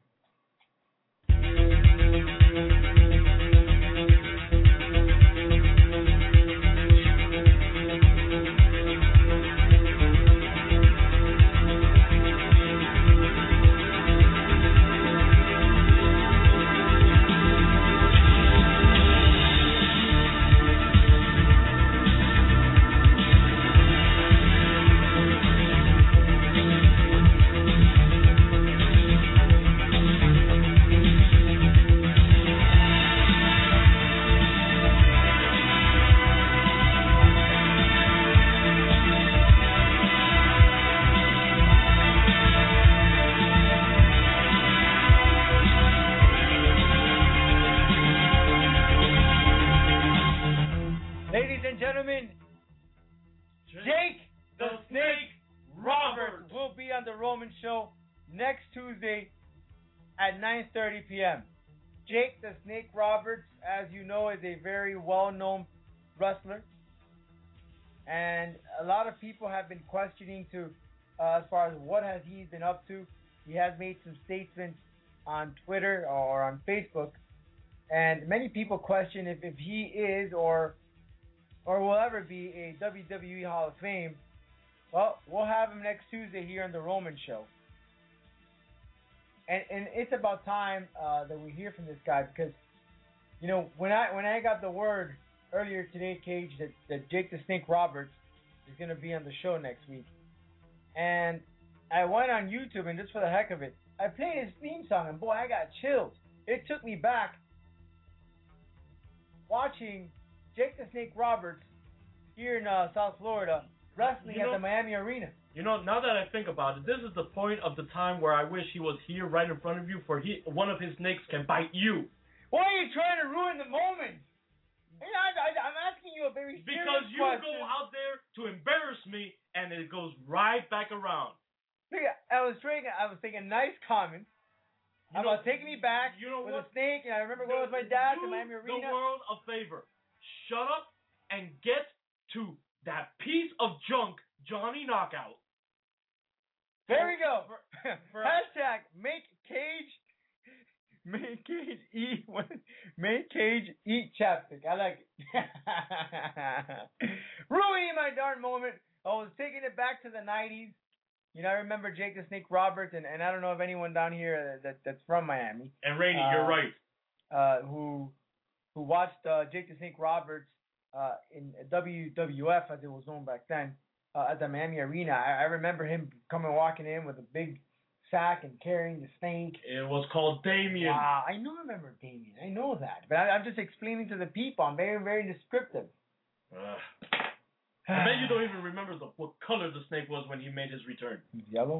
Show next Tuesday at nine thirty p.m. Jake the Snake Roberts, as you know, is a very well-known wrestler, and a lot of people have been questioning to uh, as far as what has he been up to. He has made some statements on Twitter or on Facebook, and many people question if, if he is or or will ever be a W W E Hall of Fame. Well, we'll have him next Tuesday here on the Roman Show. And and it's about time uh, that we hear from this guy because, you know, when I when I got the word earlier today, Cage, that, that Jake the Snake Roberts is going to be on the show next week, and I went on YouTube and just for the heck of it, I played his theme song and boy, I got chills. It took me back watching Jake the Snake Roberts here in uh, South Florida wrestling you know, at the Miami Arena. You know, now that I think about it, this is the point of the time where I wish he was here right in front of you, for he one of his snakes can bite you. Why are you trying to ruin the moment? You know, I, I, I'm asking you a very serious Because you question. go out there to embarrass me, and it goes right back around. I was trying. I was thinking nice comments you about know, taking me back you know with what? a snake, and I remember going with my dad to Miami Do Arena. the world a favor. Shut up and get to that piece of junk, Johnny Knockout. There we go. For, for Hashtag make Cage, make Cage eat, make Cage eat chapstick. I like it. Ruining my darn moment. I was taking it back to the nineties. You know, I remember Jake the Snake Roberts, and, and I don't know if anyone down here that that's from Miami. And Rainey, uh, you're right. Uh, who who watched uh, Jake the Snake Roberts uh, in W W F, as it was known back then, uh, at the Miami Arena. I, I remember him coming walking in with a big sack and carrying the snake. It was called Damien. Wow, I know, I remember Damien. I know that. But I, I'm just explaining to the people. I'm very, very descriptive. Uh. I bet you don't even remember the, what color the snake was when he made his return. Yellow.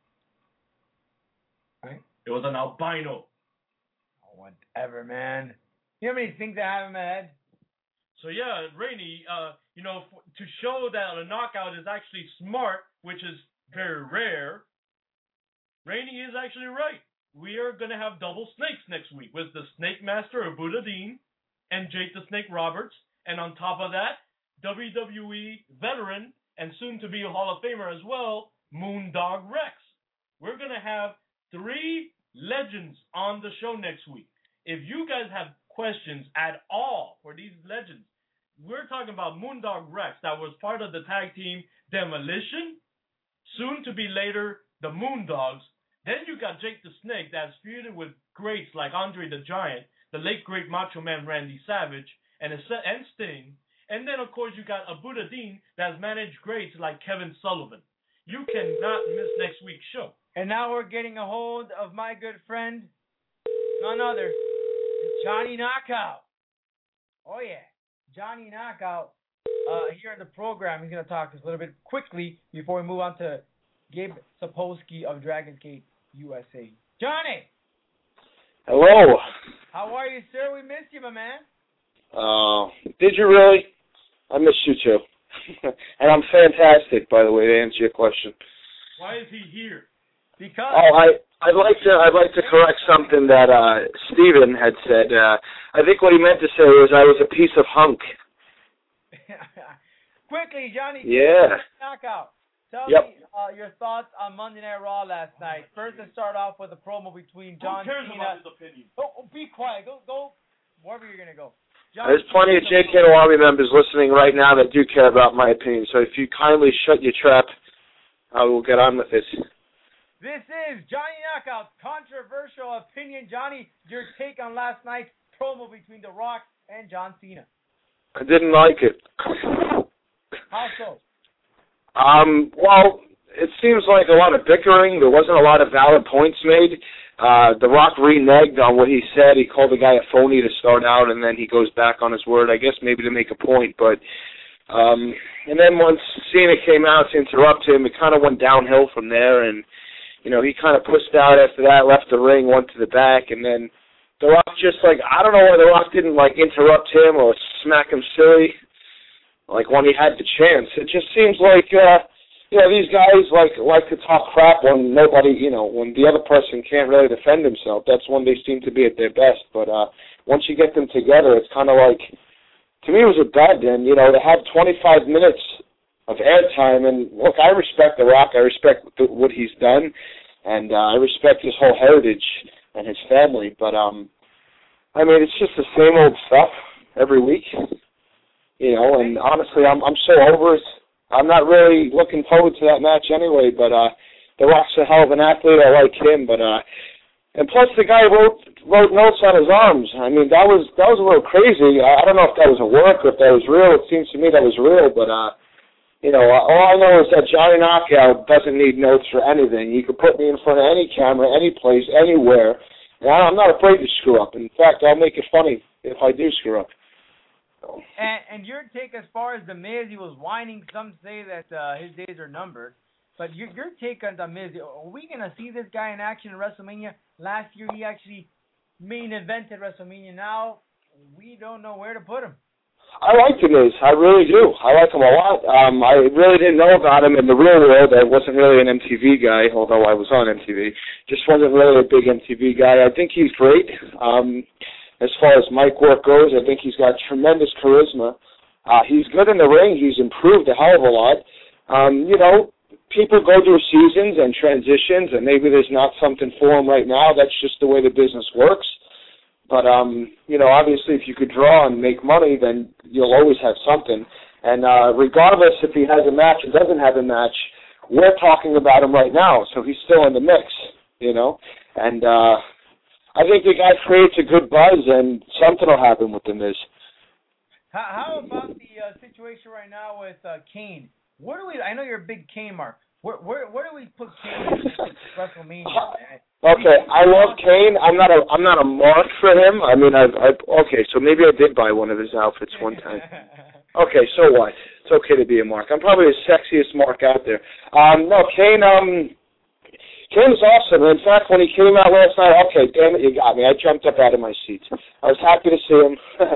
Right? It was an albino. Oh, whatever, man. You know how many things I have in my head? So yeah, Rainey, uh, you know, f- to show that a knockout is actually smart, which is very rare, Rainey is actually right. We are going to have double snakes next week with the Snake Master of Buddha Dean and Jake the Snake Roberts. And on top of that, W W E veteran and soon to be a Hall of Famer as well, Moondog Rex. We're going to have three legends on the show next week. If you guys have questions at all for these legends, we're talking about Moondog Rex that was part of the tag team Demolition, soon to be later the Moondogs. Then you got Jake the Snake that's feuded with greats like Andre the Giant, the late great Macho Man Randy Savage, and, and Sting. And then, of course, you got a Buddha Dean that's managed greats like Kevin Sullivan. You cannot miss next week's show. And now we're getting a hold of my good friend, none other, Johnny Knockout. Oh, yeah. Johnny Knockout uh, here in the program. He's going to talk to us a little bit quickly before we move on to Gabe Sapolsky of Dragon's Gate U S A. Johnny! Hello. How are you, sir? We missed you, my man. Uh, did you really? I missed you too. And I'm fantastic, by the way, to answer your question. Why is he here? Because. Oh, I I'd like to I'd like to correct something that uh, Steven had said. Uh, I think what he meant to say was I was a piece of hunk. Quickly, Johnny. Yeah. Knockout. Tell Yep. me uh, your thoughts on Monday Night Raw last night. First, let's start off with a promo between John Who cares Cena. about his opinion? Oh, oh, be quiet. Go, go wherever you're gonna go. John There's plenty of J K N O Army members listening right now that do care about my opinion. So if you kindly shut your trap, I will get on with this. This is Johnny Knockout's controversial opinion. Johnny, your take on last night's promo between The Rock and John Cena. I didn't like it. How so? Um, well, it seems like a lot of bickering. There wasn't a lot of valid points made. Uh, The Rock reneged on what he said. He called the guy a phony to start out, and then he goes back on his word, I guess maybe to make a point. But um, and then once Cena came out to interrupt him, it kind of went downhill from there. And, you know, he kind of pushed out after that, left the ring, went to the back, and then The Rock just, like, I don't know why The Rock didn't, like, interrupt him or smack him silly, like, when he had the chance. It just seems like, uh, you know, these guys like like to talk crap when nobody, you know, when the other person can't really defend himself. That's when they seem to be at their best. But uh, once you get them together, it's kind of like, to me, it was a bad then. You know, to have twenty-five minutes of airtime, and look, I respect The Rock. I respect th- what he's done, and uh, I respect his whole heritage and his family. But um, I mean, it's just the same old stuff every week. You know, and honestly, I'm I'm so over it. I'm not really looking forward to that match anyway, but uh, The Rock's a hell of an athlete. I like him, but uh, and plus the guy wrote wrote notes on his arms. I mean, that was that was a little crazy. I, I don't know if that was a work or if that was real. It seems to me that was real, but uh, you know, all I know is that Johnny Knockout doesn't need notes for anything. You could put me in front of any camera, any place, anywhere, and I'm not afraid to screw up. In fact, I'll make it funny if I do screw up. And, and your take as far as The Miz, he was whining. Some say that uh, his days are numbered. But your your take on The Miz, are we going to see this guy in action in WrestleMania? Last year he actually main evented WrestleMania. Now we don't know where to put him. I like The Miz. I really do. I like him a lot. Um, I really didn't know about him in the real world. I wasn't really an M T V guy, although I was on M T V. Just wasn't really a big M T V guy. I think he's great. Um As far as mic work goes, I think he's got tremendous charisma. Uh, he's good in the ring. He's improved a hell of a lot. Um, you know, people go through seasons and transitions, and maybe there's not something for him right now. That's just the way the business works. But, um, you know, obviously if you could draw and make money, then you'll always have something. And uh, regardless if he has a match or doesn't have a match, we're talking about him right now, so he's still in the mix, you know. And uh I think the guy creates a good buzz, and something will happen with The Miz. How, how about the uh, situation right now with uh, Kane? Where do we? I know you're a big Kane mark. Where where where do we put Kane in WrestleMania? Man? Okay, I love Kane. I'm not a I'm not a mark for him. I mean, I've, I've okay, so maybe I did buy one of his outfits one time. Okay, so what? It's okay to be a mark. I'm probably the sexiest mark out there. Um, no, Kane. Um. Kane was awesome. In fact, when he came out last night, okay, damn it, you got me. I jumped up out of my seat. I was happy to see him.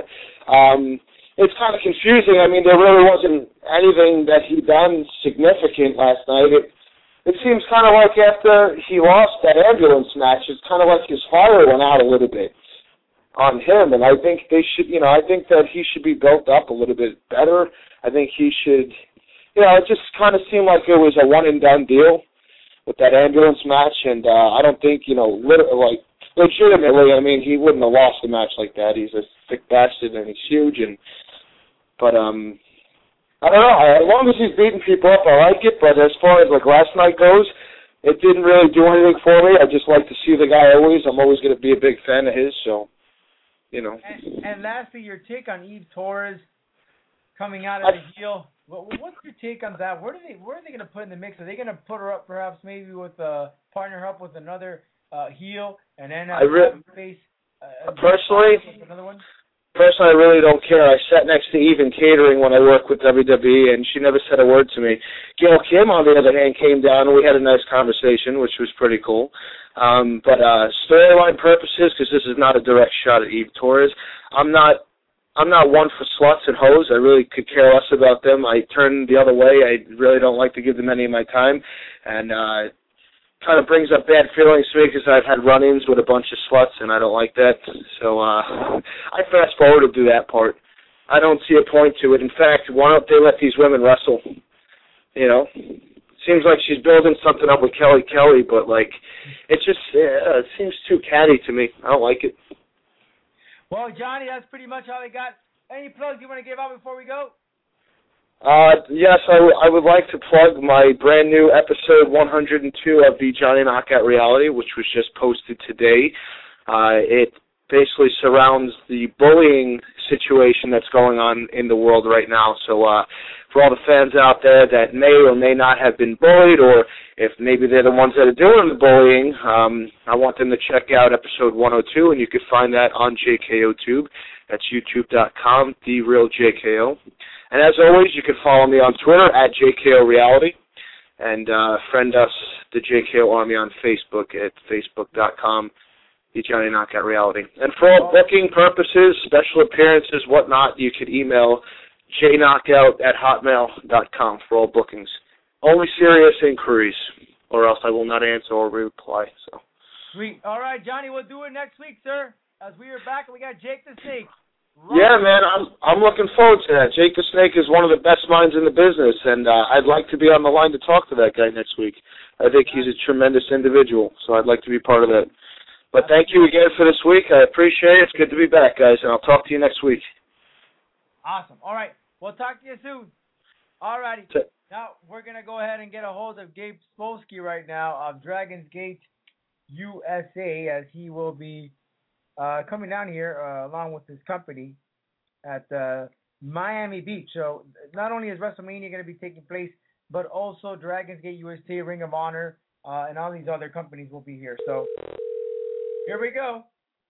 um, it's kind of confusing. I mean, there really wasn't anything that he done significant last night. It it seems kind of like after he lost that ambulance match, it's kind of like his fire went out a little bit on him. And I think they should, you know, I think that he should be built up a little bit better. I think he should, you know, it just kind of seemed like it was a one and done deal with that ambulance match, and uh, I don't think, you know, lit- like, legitimately, I mean, he wouldn't have lost a match like that. He's a thick bastard, and he's huge, and, but, um, I don't know, as long as he's beating people up, I like it, but as far as, like, last night goes, it didn't really do anything for me. I just like to see the guy always. I'm always going to be a big fan of his, so, you know. And, and lastly, your take on Eve Torres coming out as a heel. What's your take on that? Where do they where are they going to put in the mix? Are they going to put her up perhaps maybe with uh, partner her up with another uh, heel and then uh, I re- face uh, personally another one? Personally, I really don't care. I sat next to Eve in catering when I worked with W W E, and she never said a word to me. Gail Kim, on the other hand, came down, and we had a nice conversation, which was pretty cool. Um, but uh, storyline purposes, because this is not a direct shot at Eve Torres, I'm not I'm not one for sluts and hoes. I really could care less about them. I turn the other way. I really don't like to give them any of my time, and uh, kind of brings up bad feelings to me because I've had run-ins with a bunch of sluts, and I don't like that. So uh, I fast-forwarded through that part. I don't see a point to it. In fact, why don't they let these women wrestle? You know? Seems like she's building something up with Kelly Kelly, but, like, it just uh, it seems too catty to me. I don't like it. Well, Johnny, that's pretty much all I got. Any plugs you want to give out before we go? Uh, yes, I, w- I would like to plug my brand new episode one hundred two of the Johnny Knockout Reality, which was just posted today. Uh, it basically surrounds the bullying situation that's going on in the world right now. So uh, for all the fans out there that may or may not have been bullied, or if maybe they're the ones that are doing the bullying, um, I want them to check out episode one oh two, and you can find that on J K O Tube. That's youtube dot com, The Real J K O. And as always, you can follow me on Twitter at J K O Reality, and uh, friend us, the J K O Army, on Facebook at facebook dot com, The Johnny Knockout Reality. And for all booking purposes, special appearances, whatnot, you could email j knockout at hotmail dot com for all bookings. Only serious inquiries, or else I will not answer or reply. So. Sweet. All right, Johnny, we'll do it next week, sir. As we are back, we got Jake the Snake. Yeah, man, I'm I'm looking forward to that. Jake the Snake is one of the best minds in the business, and uh, I'd like to be on the line to talk to that guy next week. I think he's a tremendous individual, so I'd like to be part of that. But thank you again for this week. I appreciate it. It's good to be back, guys, and I'll talk to you next week. Awesome. All right. We'll talk to you soon. All righty. Now, we're going to go ahead and get a hold of Gabe Spolsky right now of Dragon's Gate U S A, as he will be uh, coming down here uh, along with his company at uh, Miami Beach. So not only is WrestleMania going to be taking place, but also Dragon's Gate U S A, Ring of Honor, uh, and all these other companies will be here. So here we go.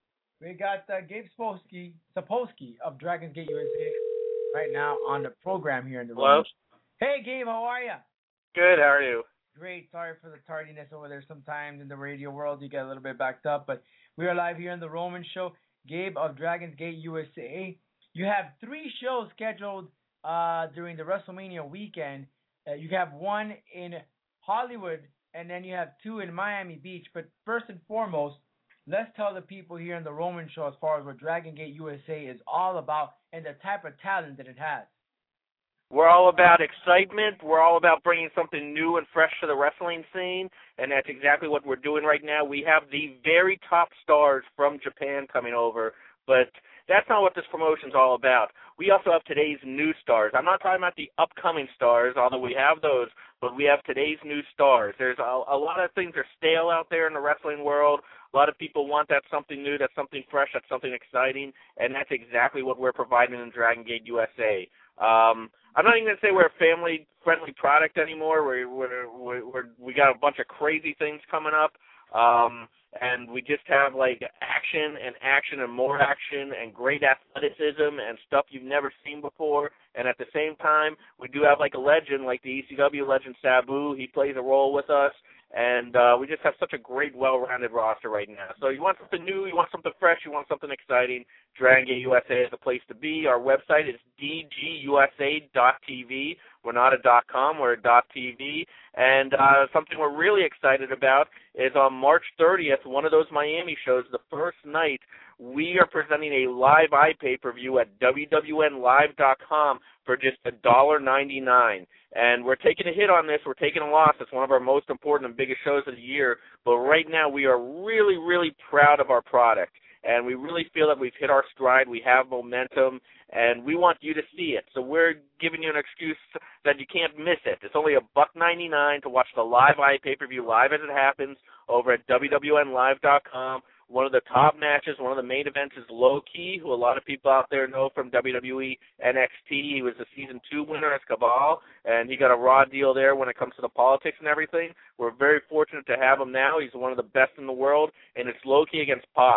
We got uh, Gabe Spolsky, Sapolsky of Dragon's Gate U S A right now on the program here in the Hello? room. Hey, Gabe, how are you? Good, how are you? Great. Sorry for the tardiness over there. Sometimes in the radio world, you get a little bit backed up, but we are live here in the Roman Show. Gabe of Dragon's Gate U S A. You have three shows scheduled uh, during the WrestleMania weekend. Uh, you have one in Hollywood, and then you have two in Miami Beach. But first and foremost, let's tell the people here in the Roman Show as far as what Dragon Gate U S A is all about and the type of talent that it has. We're all about excitement. We're all about bringing something new and fresh to the wrestling scene, and that's exactly what we're doing right now. We have the very top stars from Japan coming over, but that's not what this promotion's all about. We also have today's new stars. I'm not talking about the upcoming stars, although we have those, but we have today's new stars. There's a, a lot of things that are stale out there in the wrestling world. A lot of people want that something new, that's something fresh, that's something exciting, and that's exactly what we're providing in Dragon Gate U S A. Um, I'm not even going to say we're a family-friendly product anymore. We're, we're, we're, we're, we got a bunch of crazy things coming up, um, and we just have, like, action and action and more action and great athleticism and stuff you've never seen before. And at the same time, we do have, like, a legend, like the E C W legend Sabu. He plays a role with us. And uh, we just have such a great, well-rounded roster right now. So you want something new, you want something fresh, you want something exciting, Dragon Gate U S A is the place to be. Our website is d g u s a dot t v. We're not a .com, we're a .tv. And uh, something we're really excited about is on March thirtieth, one of those Miami shows, the first night, we are presenting a live iPay-per-view at w w n live dot com for just one dollar and ninety-nine cents. And we're taking a hit on this. We're taking a loss. It's one of our most important and biggest shows of the year. But right now we are really, really proud of our product. And we really feel that we've hit our stride. We have momentum. And we want you to see it. So we're giving you an excuse that you can't miss it. It's only a buck ninety-nine to watch the live iPay-per-view live as it happens over at w w n live dot com. One of the top matches, one of the main events is Low Ki, who a lot of people out there know from W W E N X T. He was the season two winner as Cabal, and he got a raw deal there when it comes to the politics and everything. We're very fortunate to have him now. He's one of the best in the world, and it's Low Ki against Pac.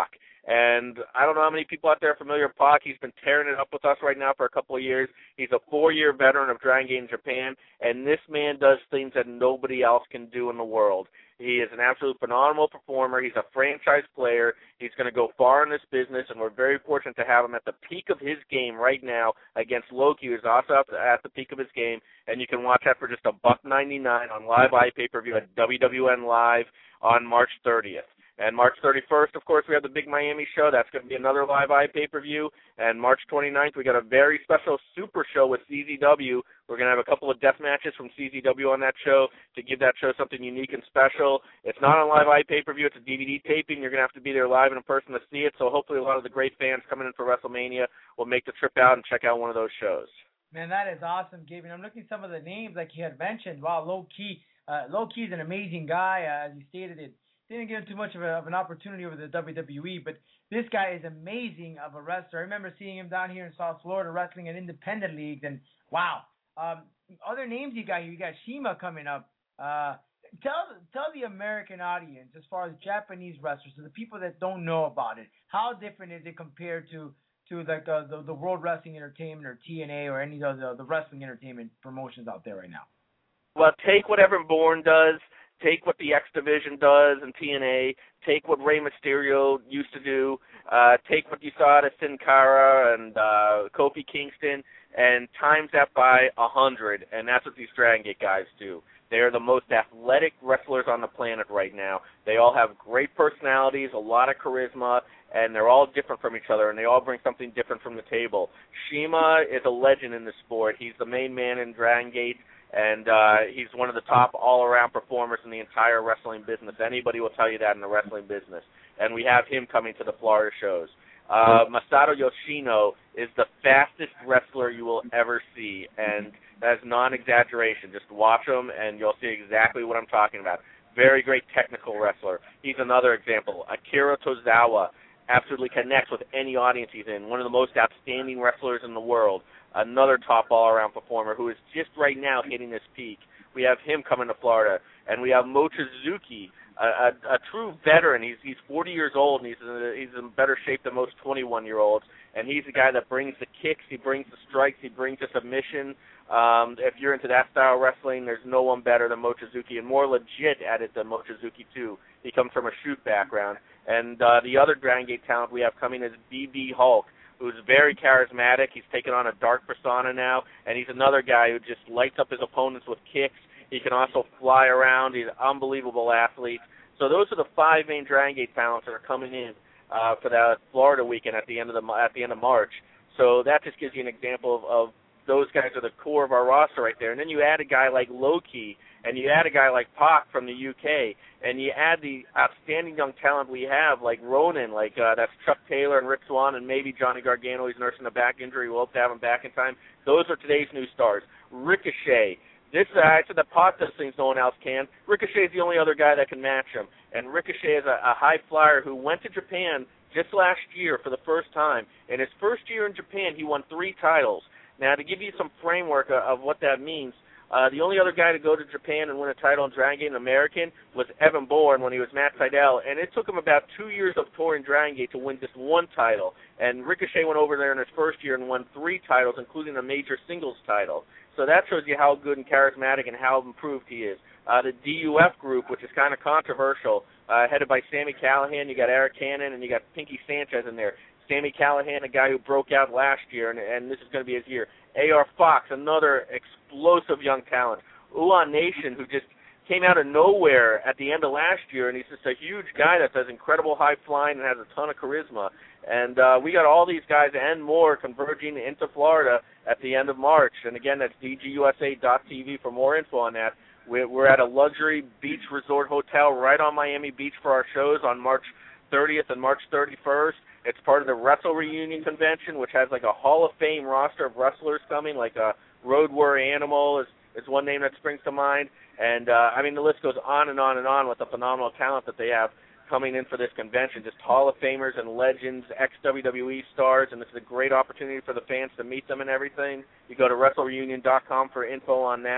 And I don't know how many people out there are familiar with Pac. He's been tearing it up with us right now for a couple of years. He's a four-year veteran of Dragon Gate in Japan, and this man does things that nobody else can do in the world. He is an absolute phenomenal performer. He's a franchise player. He's going to go far in this business, and we're very fortunate to have him at the peak of his game right now against Loki, who's also at the peak of his game. And you can watch that for just a buck ninety-nine on live iPay-per-view at W W N Live on March thirtieth. And March thirty-first, of course, we have the Big Miami show. That's going to be another live iPay-per-view. And March twenty-ninth, we got a very special super show with C Z W. We're going to have a couple of death matches from C Z W on that show to give that show something unique and special. It's not on live iPay-per-view. It's a D V D taping. You're going to have to be there live and in person to see it. So hopefully a lot of the great fans coming in for WrestleMania will make the trip out and check out one of those shows. Man, that is awesome, Gabe. And I'm looking at some of the names like you had mentioned. Wow, Low Ki. Uh, Low Ki is an amazing guy, uh, as you stated it. Didn't give him too much of, a, of an opportunity over the W W E, but this guy is amazing of a wrestler. I remember seeing him down here in South Florida wrestling in independent leagues, and wow. Um, other names you got here, you got Shima coming up. Uh, tell tell the American audience, as far as Japanese wrestlers, so the people that don't know about it, how different is it compared to to like uh, the the World Wrestling Entertainment or T N A or any of the the wrestling entertainment promotions out there right now? Well, take what Evan Bourne does. Take what the X Division does in T N A. Take what Rey Mysterio used to do. Uh, take what you saw out of Sin Cara and uh, Kofi Kingston and times that by a hundred. And that's what these Dragon Gate guys do. They are the most athletic wrestlers on the planet right now. They all have great personalities, a lot of charisma, and they're all different from each other, and they all bring something different from the table. Shima is a legend in the sport. He's the main man in Dragon Gate. And uh, he's one of the top all-around performers in the entire wrestling business. Anybody will tell you that in the wrestling business. And we have him coming to the Florida shows. Uh, Masato Yoshino is the fastest wrestler you will ever see, and that is non-exaggeration. Just watch him, and you'll see exactly what I'm talking about. Very great technical wrestler. He's another example. Akira Tozawa absolutely connects with any audience he's in. One of the most outstanding wrestlers in the world. Another top all-around performer who is just right now hitting his peak. We have him coming to Florida. And we have Mochizuki, a, a, a true veteran. He's he's forty years old, and he's in, he's in better shape than most twenty-one-year-olds. And he's the guy that brings the kicks, he brings the strikes, he brings the submission. Um, if you're into that style of wrestling, there's no one better than Mochizuki, and more legit at it than Mochizuki, too. He comes from a shoot background. And uh, the other Dragon Gate talent we have coming is B B Hulk, who's very charismatic. He's taken on a dark persona now, and he's another guy who just lights up his opponents with kicks. He can also fly around. He's an unbelievable athlete. So those are the five main Dragon Gate talents that are coming in uh, for that Florida weekend at the end of the at the end of March. So that just gives you an example of, of those guys are the core of our roster right there. And then you add a guy like Loki, and you add a guy like Pac from the U K, and you add the outstanding young talent we have, like Ronan, like uh, that's Chuck Taylor and Rick Swan, and maybe Johnny Gargano. He's nursing a back injury. We'll hope to have him back in time. Those are today's new stars. Ricochet. This uh, I said that Pac does things no one else can. Ricochet is the only other guy that can match him. And Ricochet is a, a high flyer who went to Japan just last year for the first time. In his first year in Japan, he won three titles. Now, to give you some framework of, of what that means, Uh, the only other guy to go to Japan and win a title in Dragon Gate, an American, was Evan Bourne when he was Matt Sydal, and it took him about two years of touring Dragon Gate to win just one title. And Ricochet went over there in his first year and won three titles, including a major singles title. So that shows you how good and charismatic and how improved he is. Uh, the D U F group, which is kind of controversial, uh, headed by Sami Callihan, you got Eric Cannon, and you got Pinky Sanchez in there. Sami Callihan, a guy who broke out last year, and, and this is going to be his year. A R Fox, another explosive young talent. Ulan Nation, who just came out of nowhere at the end of last year, and he's just a huge guy that does incredible high flying and has a ton of charisma. And uh, we got all these guys and more converging into Florida at the end of March. And again, that's D G U S A dot T V for more info on that. We're at a luxury beach resort hotel right on Miami Beach for our shows on March thirtieth and March thirty-first. It's part of the Wrestle Reunion Convention, which has like a Hall of Fame roster of wrestlers coming, like a Road Warrior Animal is, is one name that springs to mind. And, uh, I mean, the list goes on and on and on with the phenomenal talent that they have coming in for this convention, just Hall of Famers and legends, ex-W W E stars, and this is a great opportunity for the fans to meet them and everything. You go to Wrestle Reunion dot com for info on that.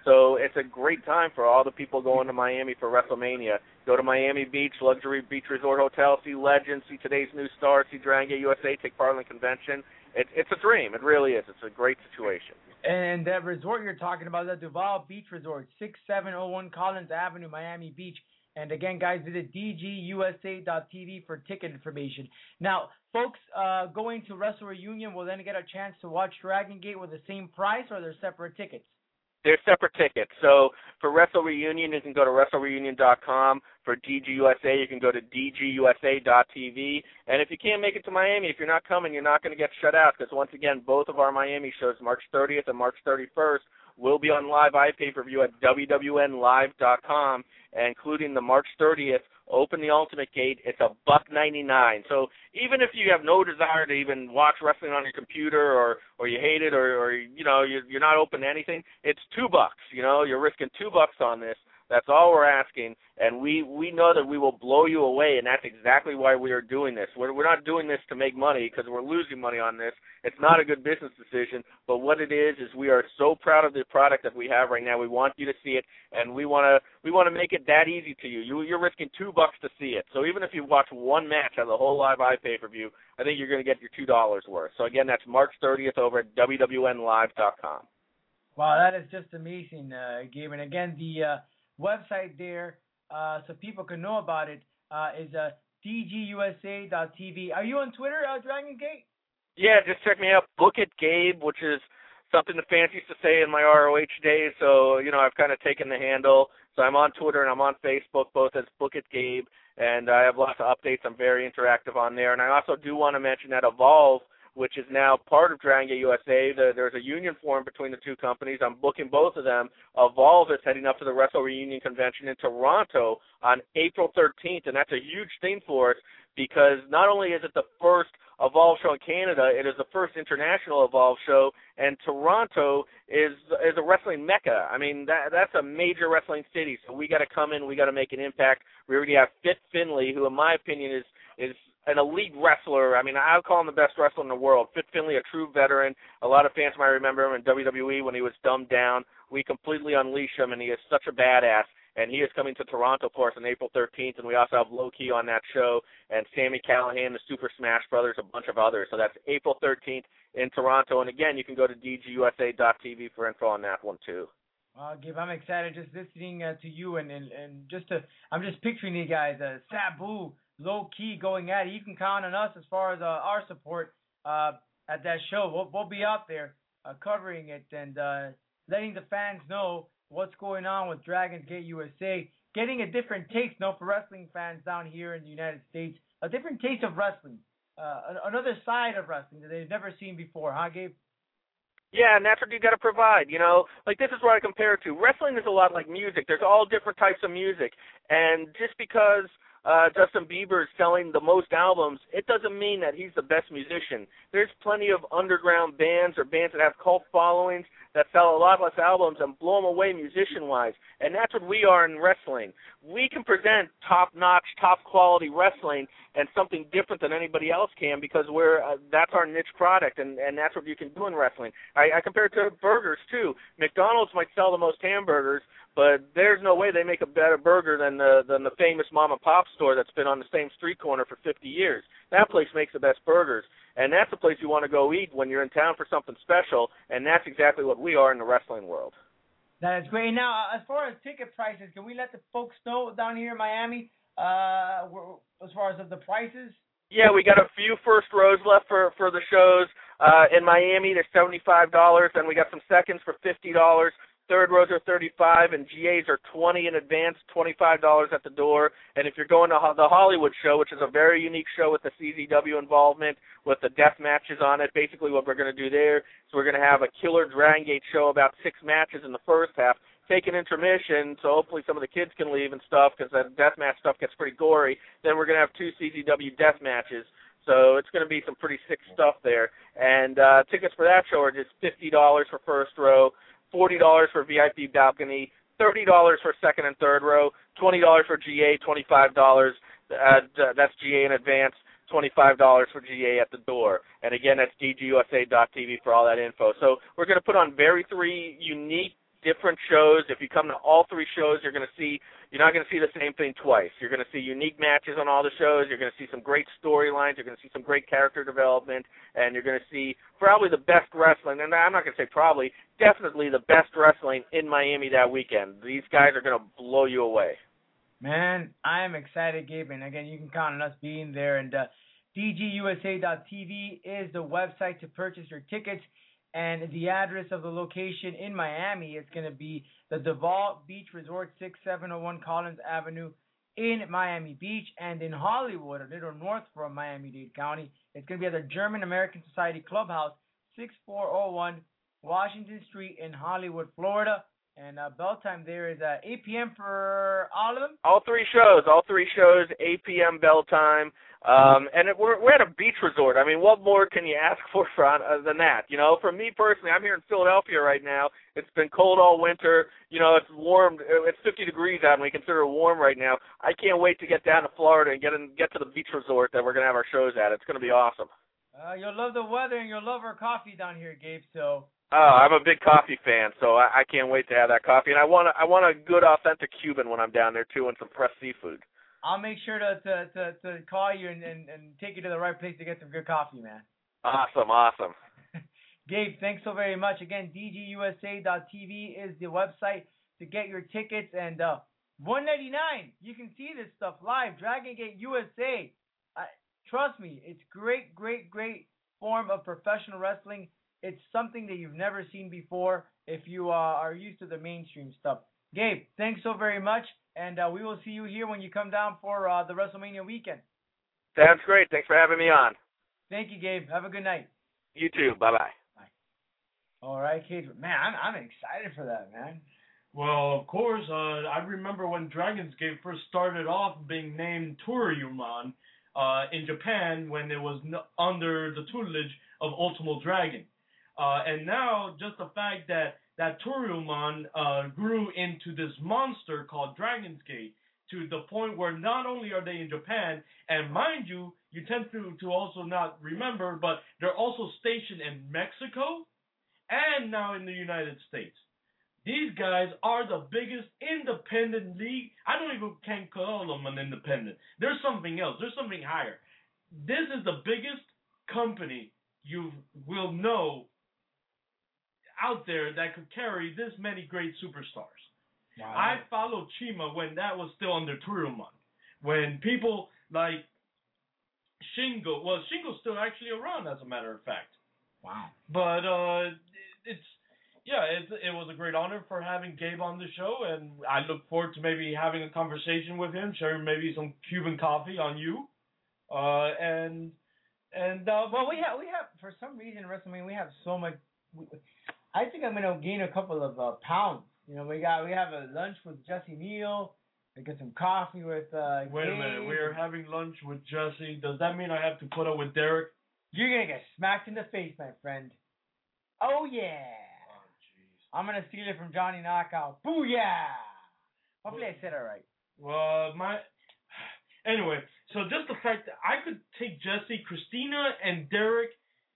So it's a great time for all the people going to Miami for WrestleMania. Go to Miami Beach, luxury beach resort hotel, see legends, see today's new stars, see Dragon Gate U S A, take part in the convention. It, it's a dream. It really is. It's a great situation. And that resort you're talking about, the Duval Beach Resort, six seven oh one Collins Avenue, Miami Beach. And again, guys, visit d g u s a dot t v for ticket information. Now, folks uh, going to Wrestle Reunion will then get a chance to watch Dragon Gate with the same price, or they're separate tickets? They're separate tickets. So for Wrestle Reunion, you can go to wrestle reunion dot com. For D G U S A, you can go to d g u s a dot t v. And if you can't make it to Miami, if you're not coming, you're not going to get shut out, because once again, both of our Miami shows, March thirtieth and March thirty-first, will be on live iPay-per-view at w w n live dot com, including the March thirtieth Open the Ultimate Gate. It's a buck ninety-nine. So even if you have no desire to even watch wrestling on your computer, or or you hate it, or, or you know you're, you're not open to anything, it's two bucks. You know, you're risking two bucks on this. That's all we're asking, and we, we know that we will blow you away, and that's exactly why we are doing this. We're, we're not doing this to make money, because we're losing money on this. It's not a good business decision, but what it is is we are so proud of the product that we have right now. We want you to see it, and we want to we want to make it that easy to you. you. You're risking two bucks to see it. So even if you watch one match of the whole live iPay-per-view, I think you're going to get your two dollars worth. So again, that's March thirtieth over at w w n live dot com. Wow, that is just amazing, uh, Gabe. And again, the uh, website there, uh, so people can know about it, uh, is uh, d g u s a dot t v. Are you on Twitter, uh, Dragon Gate? Yeah, just check me out. Book It Gabe, which is something the fans used to say in my R O H days. So, you know, I've kind of taken the handle. So I'm on Twitter and I'm on Facebook, both as Book It Gabe. And I have lots of updates. I'm very interactive on there. And I also do want to mention that Evolve, which is now part of Dragon Gate U S A. The, there's a union formed between the two companies. I'm booking both of them. Evolve is heading up to the Wrestle Reunion Convention in Toronto on April thirteenth, and that's a huge thing for us, because not only is it the first Evolve show in Canada, it is the first international Evolve show, and Toronto is is a wrestling mecca. I mean, that that's a major wrestling city, so we got to come in, we got to make an impact. We already have Fit Finlay, who in my opinion is is an elite wrestler. I mean, I would call him the best wrestler in the world. Fit Finlay, a true veteran. A lot of fans might remember him in W W E when he was dumbed down. We completely unleash him, and he is such a badass. And he is coming to Toronto for us on April thirteenth, and we also have Low Key on that show, and Sami Callihan, the Super Smash Brothers, a bunch of others. So that's April thirteenth in Toronto. And again, you can go to d g u s a dot t v for info on that one too. Well, Gabe, I'm excited just listening uh, to you, and, and, and just to, I'm just picturing you guys, uh, Sabu, Low Key going at it. You can count on us as far as uh, our support uh, at that show. We'll, we'll be out there uh, covering it and uh, letting the fans know what's going on with Dragon Gate U S A, getting a different taste, no, for wrestling fans down here in the United States, a different taste of wrestling, uh, another side of wrestling that they've never seen before, huh, Gabe? Yeah, and that's what you got to provide, you know. Like, this is what I compare it to. Wrestling is a lot like music. There's all different types of music, and just because uh, Justin Bieber is selling the most albums, it doesn't mean that he's the best musician. There's plenty of underground bands or bands that have cult followings that sell a lot less albums and blow them away musician-wise, and that's what we are in wrestling. We can present top-notch, top-quality wrestling and something different than anybody else can, because we're uh, that's our niche product, and, and that's what you can do in wrestling. I, I compare it to burgers, too. McDonald's might sell the most hamburgers, but there's no way they make a better burger than the than the famous mom-and-pop store that's been on the same street corner for fifty years. That place makes the best burgers, and that's the place you want to go eat when you're in town for something special, and that's exactly what we are in the wrestling world. That is great. Now, as far as ticket prices, can we let the folks know down here in Miami uh, as far as the prices? Yeah, we got a few first rows left for, for the shows. Uh, in Miami, they're seventy-five dollars, and we got some seconds for fifty dollars. Third rows are thirty-five dollars, and G As are twenty dollars in advance, twenty-five dollars at the door. And if you're going to the Hollywood show, which is a very unique show with the C Z W involvement, with the death matches on it, basically what we're going to do there is we're going to have a killer Dragon Gate show, about six matches in the first half, take an intermission, so hopefully some of the kids can leave and stuff, because that death match stuff gets pretty gory. Then we're going to have two C Z W death matches. So it's going to be some pretty sick stuff there. And uh, tickets for that show are just fifty dollars for first row, forty dollars for V I P balcony, thirty dollars for second and third row, twenty dollars for G A, twenty-five dollars, uh, that's G A in advance, twenty-five dollars for G A at the door. And again, that's d g u s a dot t v for all that info. So we're going to put on very three unique different shows. If you come to all three shows, you're going to see, you're not going to see the same thing twice. You're going to see unique matches on all the shows. You're going to see some great storylines. You're going to see some great character development, and you're going to see probably the best wrestling. And I'm not going to say probably, definitely the best wrestling in Miami that weekend. These guys are going to blow you away. Man, I am excited, Gabe, and again, you can count on us being there. And uh, D G U S A dot T V is the website to purchase your tickets, and the address of the location in Miami is going to be the Duval Beach Resort, sixty-seven oh one Collins Avenue in Miami Beach, and in Hollywood, a little north from Miami-Dade County, it's going to be at the German American Society Clubhouse, sixty-four oh one Washington Street in Hollywood, Florida. And uh, bell time there is uh, eight p.m. for all of them? All three shows. All three shows, eight p.m. bell time. Um, and it, we're, we're at a beach resort. I mean, what more can you ask for, for uh, than that? You know, for me personally, I'm here in Philadelphia right now. It's been cold all winter. You know, it's warm. It's fifty degrees out, and we consider it warm right now. I can't wait to get down to Florida and get in, get to the beach resort that we're going to have our shows at. It's going to be awesome. Uh, you'll love the weather, and you'll love our coffee down here, Gabe, so... Oh, I'm a big coffee fan, so I, I can't wait to have that coffee. And I want a, I want a good, authentic Cuban when I'm down there, too, and some fresh seafood. I'll make sure to to, to, to call you and, and, and take you to the right place to get some good coffee, man. Awesome, awesome. Gabe, thanks so very much. Again, D G U S A dot T V is the website to get your tickets. And uh, one ninety-nine, you can see this stuff live. Dragon Gate U S A. Uh, trust me, it's great, great, great form of professional wrestling. It's something that you've never seen before if you uh, are used to the mainstream stuff. Gabe, thanks so very much, and uh, we will see you here when you come down for uh, the WrestleMania weekend. Sounds great. Thanks for having me on. Thank you, Gabe. Have a good night. You too. Bye-bye. Bye. All right, Gabe. Man, I'm, I'm excited for that, man. Well, of course, uh, I remember when Dragon's Gate first started off being named Toryumon uh, in Japan when it was n- under the tutelage of Ultimo Dragon. Uh, and now, just the fact that that Toryumon uh, grew into this monster called Dragon's Gate to the point where not only are they in Japan, and mind you, you tend to, to also not remember, but they're also stationed in Mexico and now in the United States. These guys are the biggest independent league. I don't even can call them an independent. There's something else. There's something higher. This is the biggest company you will know out there that could carry this many great superstars. Wow. I followed Chima when that was still under Toryumon. When people like Shingo, well, Shingo's still actually around, as a matter of fact. Wow. But uh, it's, yeah, it, it was a great honor for having Gabe on the show, and I look forward to maybe having a conversation with him, sharing maybe some Cuban coffee on you. Uh, and, and uh, well, we have, we have, for some reason, WrestleMania, we have so much. We, I think I'm gonna gain a couple of uh, pounds. You know, we got we have a lunch with Jesse Neal. We get some coffee with. Uh, Wait Gabe. a minute, we are having lunch with Jesse. Does that mean I have to put up with Derek? You're gonna get smacked in the face, my friend. Oh yeah. Oh jeez. I'm gonna steal it from Johnny Knockout. Booyah! Hopefully I said it right. Well, my. Anyway, so just the fact that I could take Jesse, Christina, and Derek.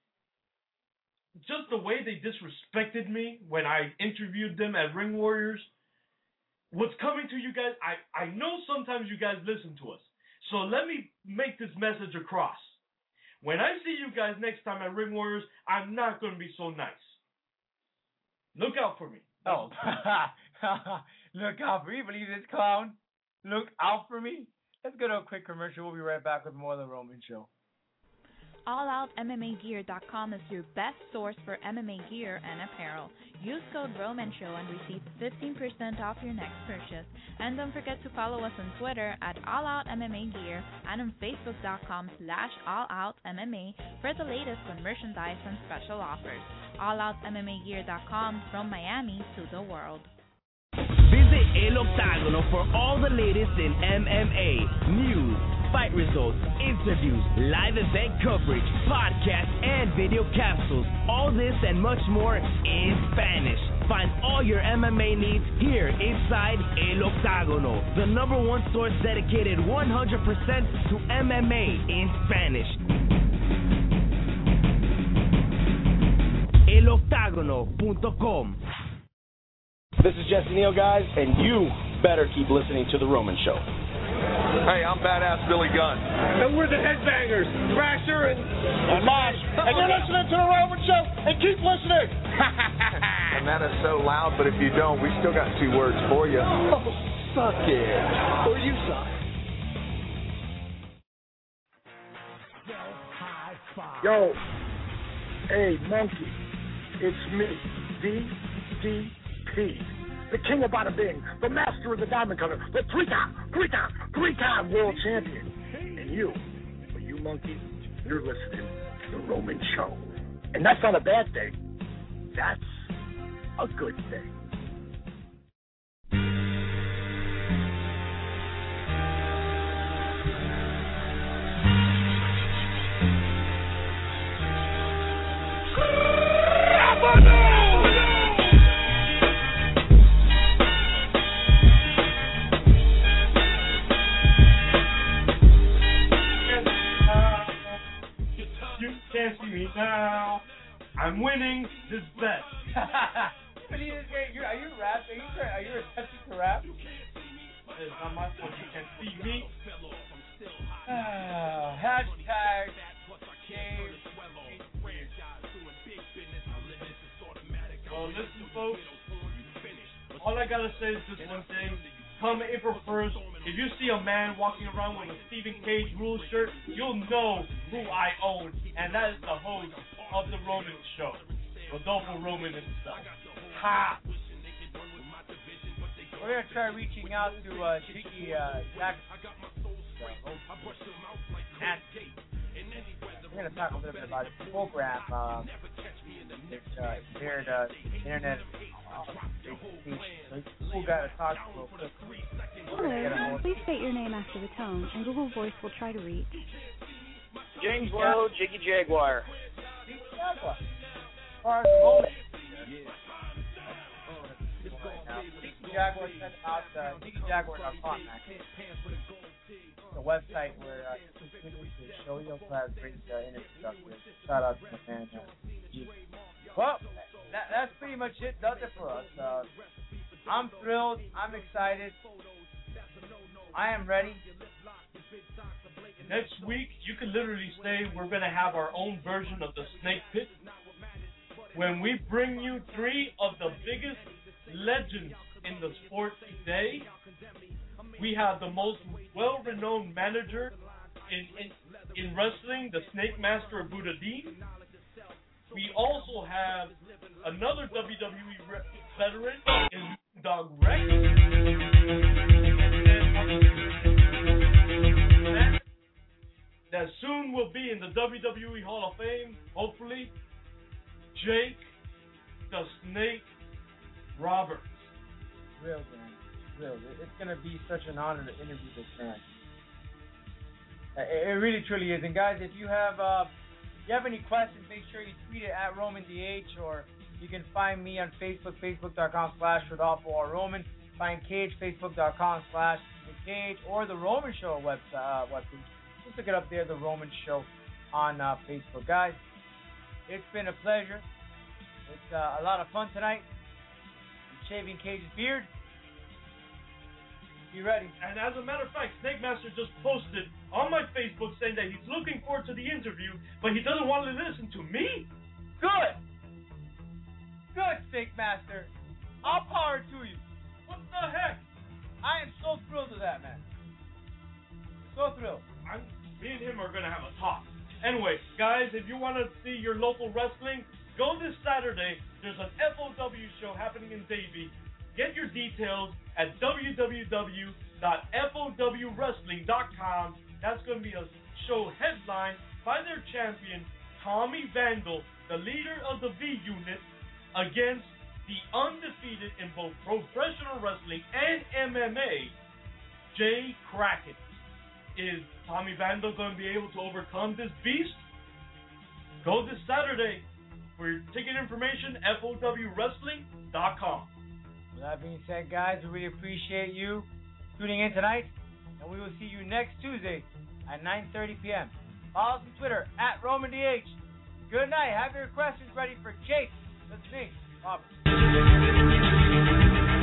Just the way they disrespected me when I interviewed them at Ring Warriors, what's coming to you guys, I, I know sometimes you guys listen to us. So let me make this message across. When I see you guys next time at Ring Warriors, I'm not going to be so nice. Look out for me. Oh. Look out for me. Believe this clown? Look out for me? Let's go to a quick commercial. We'll be right back with more of The Roman Show. all out M M A gear dot com is your best source for M M A gear and apparel. Use code Roman Show and receive fifteen percent off your next purchase. And don't forget to follow us on Twitter at all out M M A gear and on facebook dot com slash all out M M A for the latest on merchandise and special offers. all out M M A gear dot com, from Miami to the world. Visit El Octagono for all the latest in M M A news, fight results, interviews, live event coverage, podcasts, and video capsules. All this and much more in Spanish. Find all your M M A needs here inside El Octagono, the number one source dedicated one hundred percent to M M A in Spanish. el octagono punto com. This is Jesse Neal, guys, and you better keep listening to The Roman Show. Hey, I'm Badass Billy Gunn. And we're the Headbangers, Thrasher and... And Mosh. And you're listening to The Roman Show, and keep listening. And that is so loud, but if you don't, we still got two words for you. Oh, suck it. Or you suck. Yo, hey, monkey, it's me, D D P, the king of bada bing, the master of the diamond cutter, the three-time, three-time, three-time world champion. And you, you monkey, you're listening to The Roman Show. And that's not a bad thing. That's a good thing. You can't see me now. I'm winning this bet. But you just get, you're, are you rap? Are you are you attempting to rap? It's not my fault. You can't see me. Uh, hashtag Dave. Well, listen, folks. All I gotta say is this one thing. Come April first, if you see a man walking around with a Stephen Cage Rules shirt, you'll know who I own, and that is the host of The Roman Show, Rodolfo Roman himself. Ha! We're gonna try reaching out to uh, Jiggy uh, Jack. We're gonna talk a little bit about his program. Um, it's uh, here at uh, internet. Cool guy to talk to. Hello, please state your name after the tone, and Google Voice will try to reach. James Lowe, Jiggy Jaguar. Jiggy Jaguar. As far as the moment. Jiggy Jaguar sent out uh, Jiggy Jaguar dot com. The website where uh, you can show you also have great uh, interview stuff with. Shout out to the man. Uh, well, that, that's pretty much it. Does it for us. Uh, I'm thrilled. I'm excited. I am ready. Next week, you can literally say we're going to have our own version of the Snake Pit. When we bring you three of the biggest legends in the sport today, we have the most well-renowned manager in, in, in wrestling, the Snake Master of Buddha Dean. We also have another W W E re- veteran in Dog Rex. That, that soon will be in the W W E Hall of Fame, hopefully, Jake the Snake Roberts. Real, man. Real. It's going to be such an honor to interview this man. It really, truly is. And guys, if you have... Uh, If you have any questions, make sure you tweet it at Roman D H, or you can find me on Facebook, facebook.com slash Rodolfo R. Roman. Find Cage, facebook.com slash The Cage, or The Roman Show website. Uh, website. Just look it up there, The Roman Show on uh, Facebook. Guys, it's been a pleasure. It's uh, a lot of fun tonight. I'm shaving Cage's beard. Be ready. And as a matter of fact, Snake Master just posted on my Facebook saying that he's looking forward to the interview, but he doesn't want to listen to me. Good. Good, Snake Master. All power to you. What the heck? I am so thrilled with that, man. So thrilled. I'm, me and him are going to have a talk. Anyway, guys, if you want to see your local wrestling, go this Saturday. There's an F O W show happening in Davie. Get your details at w w w dot f o w wrestling dot com. That's going to be a show headlined by their champion, Tommy Vandal, the leader of the V Unit, against the undefeated in both professional wrestling and M M A, Jay Kraken. Is Tommy Vandal going to be able to overcome this beast? Go this Saturday. For your ticket information, f o w wrestling dot com. With that being said, guys, we really appreciate you tuning in tonight, and we will see you next Tuesday at nine thirty p.m. Follow us on Twitter at Roman D H. Good night. Have your questions ready for Jake. That's me, Robert.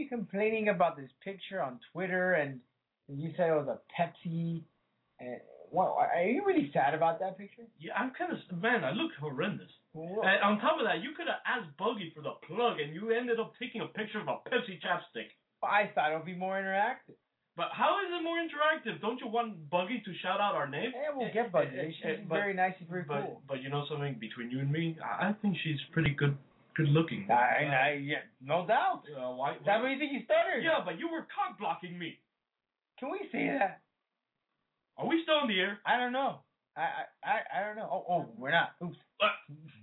complaining about this picture on Twitter, and you said it was a Pepsi. And what, are you really sad about that picture? Yeah, I'm kind of man. I look horrendous. Whoa. And on top of that, you could have asked Buggy for the plug, and you ended up taking a picture of a Pepsi chapstick. I thought it would be more interactive. But how is it more interactive? Don't you want Buggy to shout out our name? Yeah, we'll get Buggy. She's but, very nice and very but, cool. But you know something? Between you and me, I think she's pretty good, good looking. I, I, yeah, no doubt. Uh, why, Is that what you think you stuttered? Yeah, but you were cock blocking me. Can we say that? Are we still in the air? I don't know. I I I, I don't know. Oh oh, we're not. Oops. Uh,